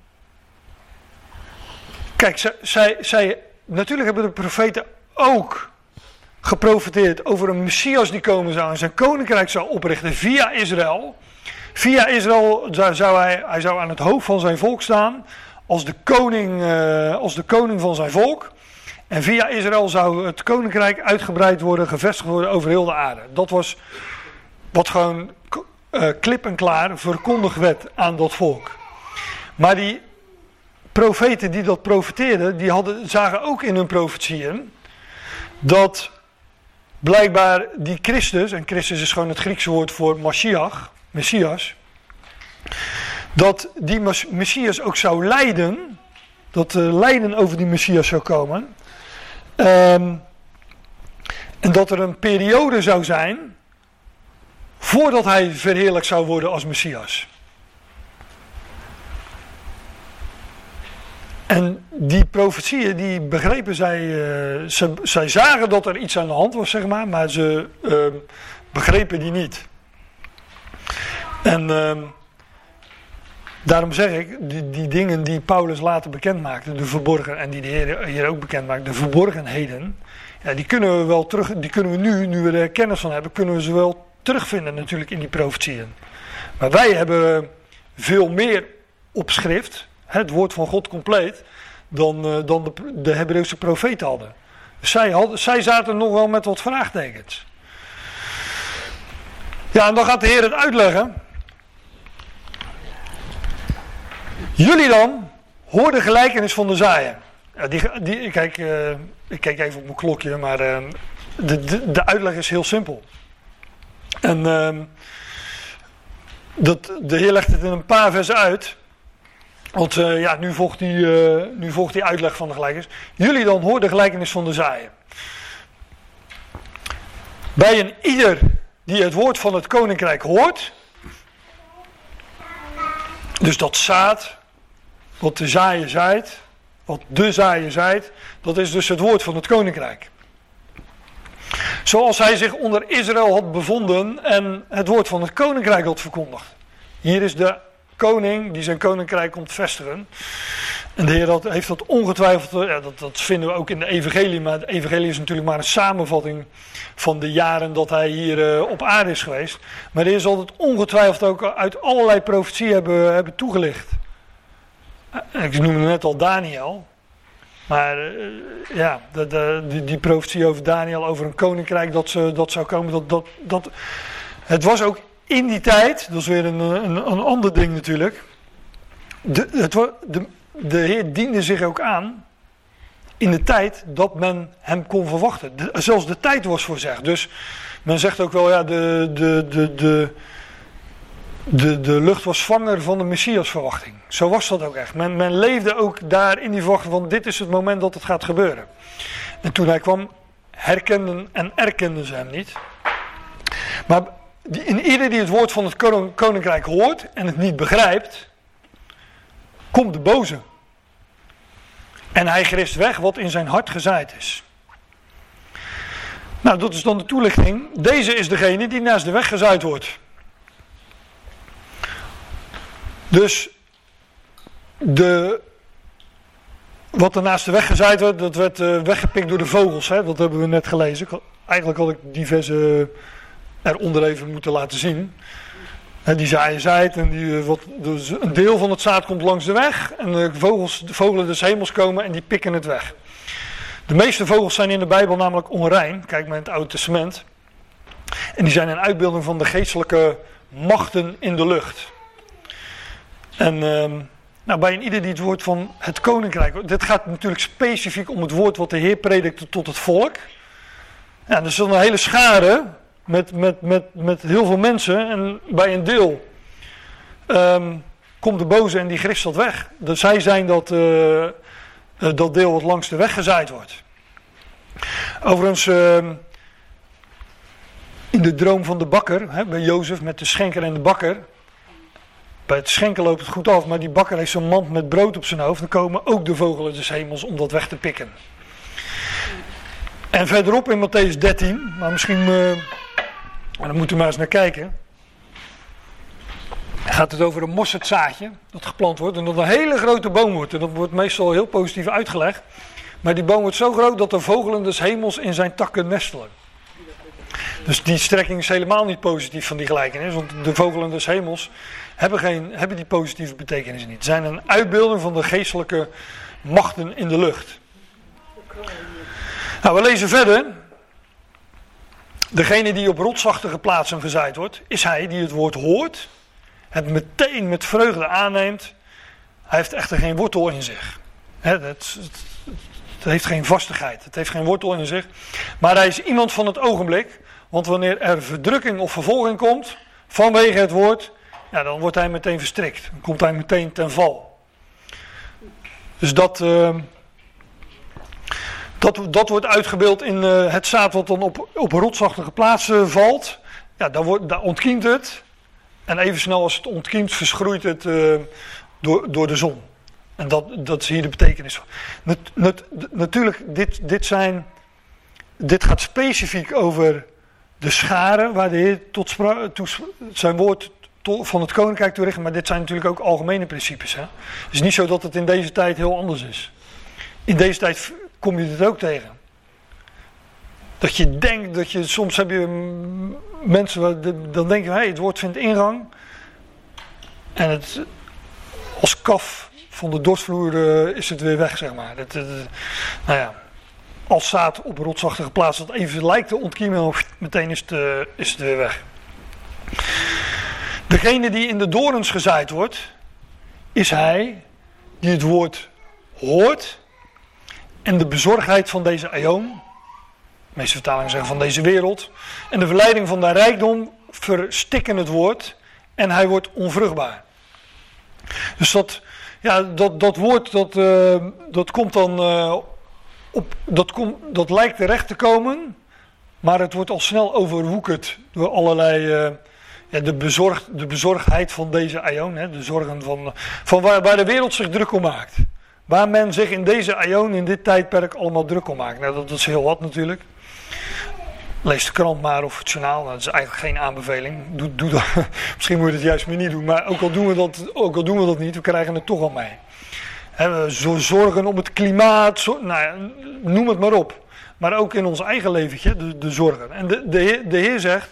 Kijk, zij natuurlijk hebben de profeten ook geprofeteerd over een Messias die komen zou en zijn koninkrijk zou oprichten via Israël. Via Israël zou hij zou aan het hoofd van zijn volk staan als de koning van zijn volk. En via Israël zou het koninkrijk uitgebreid worden, gevestigd worden over heel de aarde. Dat was wat gewoon klip en klaar verkondigd werd aan dat volk. Maar die profeten die dat profeteerden, die zagen ook in hun profetieën dat blijkbaar die Christus, en Christus is gewoon het Griekse woord voor Messias, dat die Messias ook zou lijden, dat lijden over die Messias zou komen. En dat er een periode zou zijn voordat hij verheerlijkt zou worden als Messias. En die profetieën, die begrepen zij zagen dat er iets aan de hand was, zeg maar ze begrepen die niet. En daarom zeg ik, die dingen die Paulus later bekend maakte, de verborgen, en die de Heer hier ook bekend maakt, de verborgenheden, ja, die kunnen we wel terug, die kunnen we nu we er kennis van hebben, kunnen we ze wel terugvinden natuurlijk in die profetieën. Maar wij hebben veel meer op schrift, het woord van God compleet, dan de Hebreeuwse profeten hadden. Zij zaten nog wel met wat vraagtekens. Ja, en dan gaat de Heer het uitleggen. Jullie dan, hoor de gelijkenis van de zaaier. Ja, ik kijk even op mijn klokje, maar de uitleg is heel simpel. En de Heer legt het in een paar versen uit. Want nu volgt die uitleg van de gelijkenis. Jullie dan, hoor de gelijkenis van de zaaier. Bij een ieder die het woord van het koninkrijk hoort. Dus dat zaad, wat de zaaier zaait, dat is dus het woord van het koninkrijk. Zoals hij zich onder Israël had bevonden en het woord van het koninkrijk had verkondigd. Hier is de koning die zijn koninkrijk komt vestigen. En de Heer heeft dat ongetwijfeld, dat vinden we ook in de evangelie, maar de evangelie is natuurlijk maar een samenvatting van de jaren dat hij hier op aarde is geweest. Maar de Heer zal het ongetwijfeld ook uit allerlei profetieën hebben toegelicht. Ik noemde net al Daniel. Maar die profetie over Daniel, over een koninkrijk dat zou komen, het was ook in die tijd, dat is weer een ander ding natuurlijk. De Heer diende zich ook aan in de tijd dat men hem kon verwachten. Zelfs de tijd was voorzegd. Dus men zegt ook wel, ja, de lucht was zwanger van de Messiasverwachting. Zo was dat ook echt. Men leefde ook daar in die verwachting van dit is het moment dat het gaat gebeuren. En toen hij kwam, herkenden en erkenden ze hem niet. Maar in ieder die het woord van het koninkrijk hoort en het niet begrijpt, komt de boze. En hij grist weg wat in zijn hart gezaaid is. Nou, dat is dan de toelichting. Deze is degene die naast de weg gezaaid wordt. Dus wat er naast de weg gezaaid werd, dat werd weggepikt door de vogels. Hè? Dat hebben we net gelezen. Eigenlijk had ik diverse eronder even moeten laten zien. Die zaait en dus een deel van het zaad komt langs de weg. En de vogelen des hemels komen en die pikken het weg. De meeste vogels zijn in de Bijbel namelijk onrein. Kijk maar in het Oude Testament. En die zijn een uitbeelding van de geestelijke machten in de lucht. En bij een ieder die het woord van het koninkrijk. Dit gaat natuurlijk specifiek om het woord wat de Heer predikte tot het volk. Ja, er is dan een hele schare met heel veel mensen. En bij een deel komt de boze en die grist dat weg. Dus zij zijn dat deel wat langs de weg gezaaid wordt. Overigens, in de droom van de bakker, bij Jozef met de schenker en de bakker. Bij het schenken loopt het goed af, maar die bakker heeft zo'n mand met brood op zijn hoofd. Dan komen ook de vogelen des hemels om dat weg te pikken. En verderop in Mattheüs 13, maar misschien, dan moet u maar eens naar kijken. Gaat het over een mosterdzaadje dat geplant wordt en dat een hele grote boom wordt. En dat wordt meestal heel positief uitgelegd. Maar die boom wordt zo groot dat de vogelen des hemels in zijn takken nestelen. Dus die strekking is helemaal niet positief van die gelijkenis. Want de vogelen des hemels hebben die positieve betekenis niet. Ze zijn een uitbeelding van de geestelijke machten in de lucht. Nou, we lezen verder. Degene die op rotsachtige plaatsen gezaaid wordt, is hij die het woord hoort, het meteen met vreugde aanneemt. Hij heeft echter geen wortel in zich. Het heeft geen vastigheid, het heeft geen wortel in zich. Maar hij is iemand van het ogenblik, want wanneer er verdrukking of vervolging komt vanwege het woord, ja, dan wordt hij meteen verstrikt. Dan komt hij meteen ten val. Dus dat wordt uitgebeeld in het zaad wat dan op rotsachtige plaatsen valt. Ja, daar ontkiemt het. En even snel als het ontkiemt, verschroeit het door de zon. En dat is hier de betekenis. Natuurlijk, dit gaat specifiek over de scharen waar de Heer tot zijn woord van het koninkrijk toe richt. Maar dit zijn natuurlijk ook algemene principes. Hè? Het is niet zo dat het in deze tijd heel anders is. In deze tijd kom je dit ook tegen. Dat je denkt, soms heb je mensen, dan denk je, het woord vindt ingang. En het, als kaf van de dorsvloer is het weer weg, zeg maar. Als zaad op rotsachtige plaats dat even lijkt te ontkiemen, meteen is het weer weg. Degene die in de dorens gezaaid wordt, is hij die het woord hoort en de bezorgdheid van deze aion, de meeste vertalingen zeggen van deze wereld, en de verleiding van de rijkdom verstikken het woord en hij wordt onvruchtbaar. Dus dat woord dat komt dan dat lijkt terecht te komen, maar het wordt al snel overwoekerd door allerlei de bezorgdheid van deze aion, de zorgen van waar de wereld zich druk om maakt. Waar men zich in deze aion, in dit tijdperk allemaal druk om maakt. Nou, dat is heel wat natuurlijk. Lees de krant maar of het journaal. Dat is eigenlijk geen aanbeveling. Doe dat. Misschien moet je het juist meer niet doen. Maar ook al doen we dat niet, we krijgen het toch al mee. We zorgen om het klimaat. Noem het maar op. Maar ook in ons eigen leventje, de zorgen. En de Heer zegt,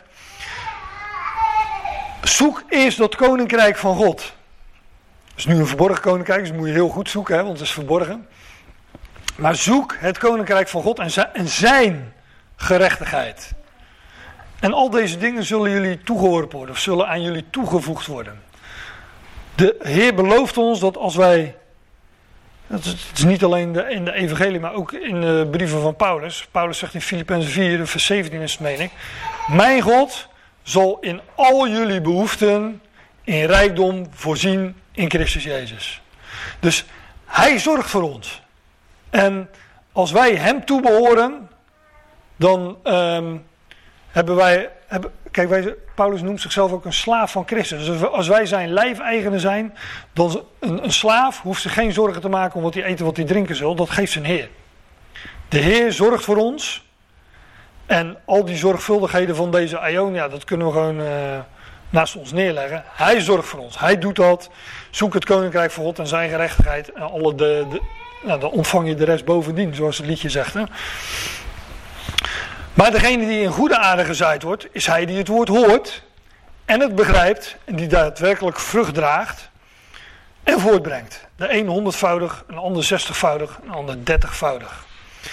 zoek eerst dat koninkrijk van God. Het is nu een verborgen koninkrijk, dus moet je heel goed zoeken, want het is verborgen. Maar zoek het koninkrijk van God en zijn gerechtigheid. En al deze dingen zullen jullie toegeworpen worden, of zullen aan jullie toegevoegd worden. De Heer belooft ons dat als wij Het is niet alleen in de evangelie, maar ook in de brieven van Paulus. Paulus zegt in Filippenzen 4, vers 17 is het, meen ik. Mijn God zal in al jullie behoeften in rijkdom voorzien in Christus Jezus. Dus hij zorgt voor ons. En als wij hem toebehoren, dan hebben wij... Kijk, Paulus noemt zichzelf ook een slaaf van Christus. Dus als wij zijn lijfeigenen zijn, dan een slaaf hoeft zich geen zorgen te maken om wat hij eten, wat hij drinken zal. Dat geeft zijn Heer. De Heer zorgt voor ons. En al die zorgvuldigheden van deze aion, ja, dat kunnen we gewoon naast ons neerleggen. Hij zorgt voor ons. Hij doet dat. Zoek het koninkrijk van God en zijn gerechtigheid. En dan ontvang je de rest bovendien, zoals het liedje zegt. Hè? Maar degene die in goede aarde gezaaid wordt, is hij die het woord hoort en het begrijpt en die daadwerkelijk vrucht draagt en voortbrengt. De een 100-voudig, een ander 60-voudig, een ander 30-voudig.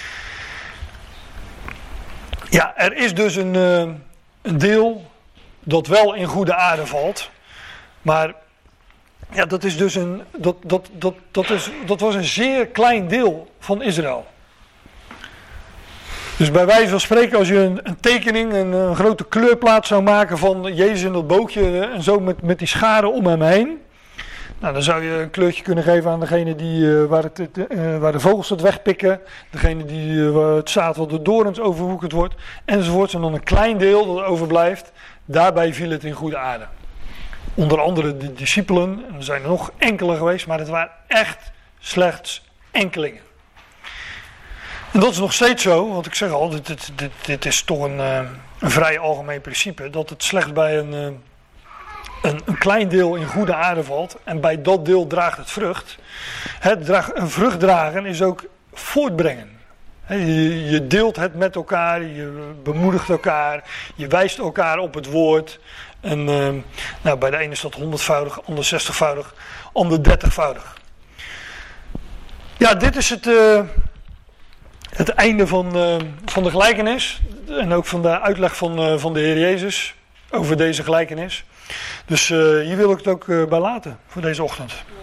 Ja, er is dus een deel dat wel in goede aarde valt, maar ja, dat is dus dat was een zeer klein deel van Israël. Dus bij wijze van spreken, als je een tekening, een grote kleurplaat zou maken van Jezus in dat bootje en zo met die scharen om hem heen. Nou, dan zou je een kleurtje kunnen geven aan degene waar de vogels het wegpikken. Degene waar het zaad wat de dorens overwoekerd wordt. Enzovoort. En dan een klein deel dat overblijft. Daarbij viel het in goede aarde. Onder andere de discipelen. En er zijn er nog enkele geweest. Maar het waren echt slechts enkelingen. En dat is nog steeds zo, want ik zeg al, dit is toch een vrij algemeen principe, dat het slechts bij een klein deel in goede aarde valt en bij dat deel draagt het vrucht. Een vrucht dragen is ook voortbrengen. Je deelt het met elkaar, je bemoedigt elkaar, je wijst elkaar op het woord. En bij de ene is dat 100-voudig, ander 60-voudig, ander 30-voudig. Ja, dit is het einde van de gelijkenis en ook van de uitleg van de Heer Jezus over deze gelijkenis. Dus hier wil ik het ook bij laten voor deze ochtend.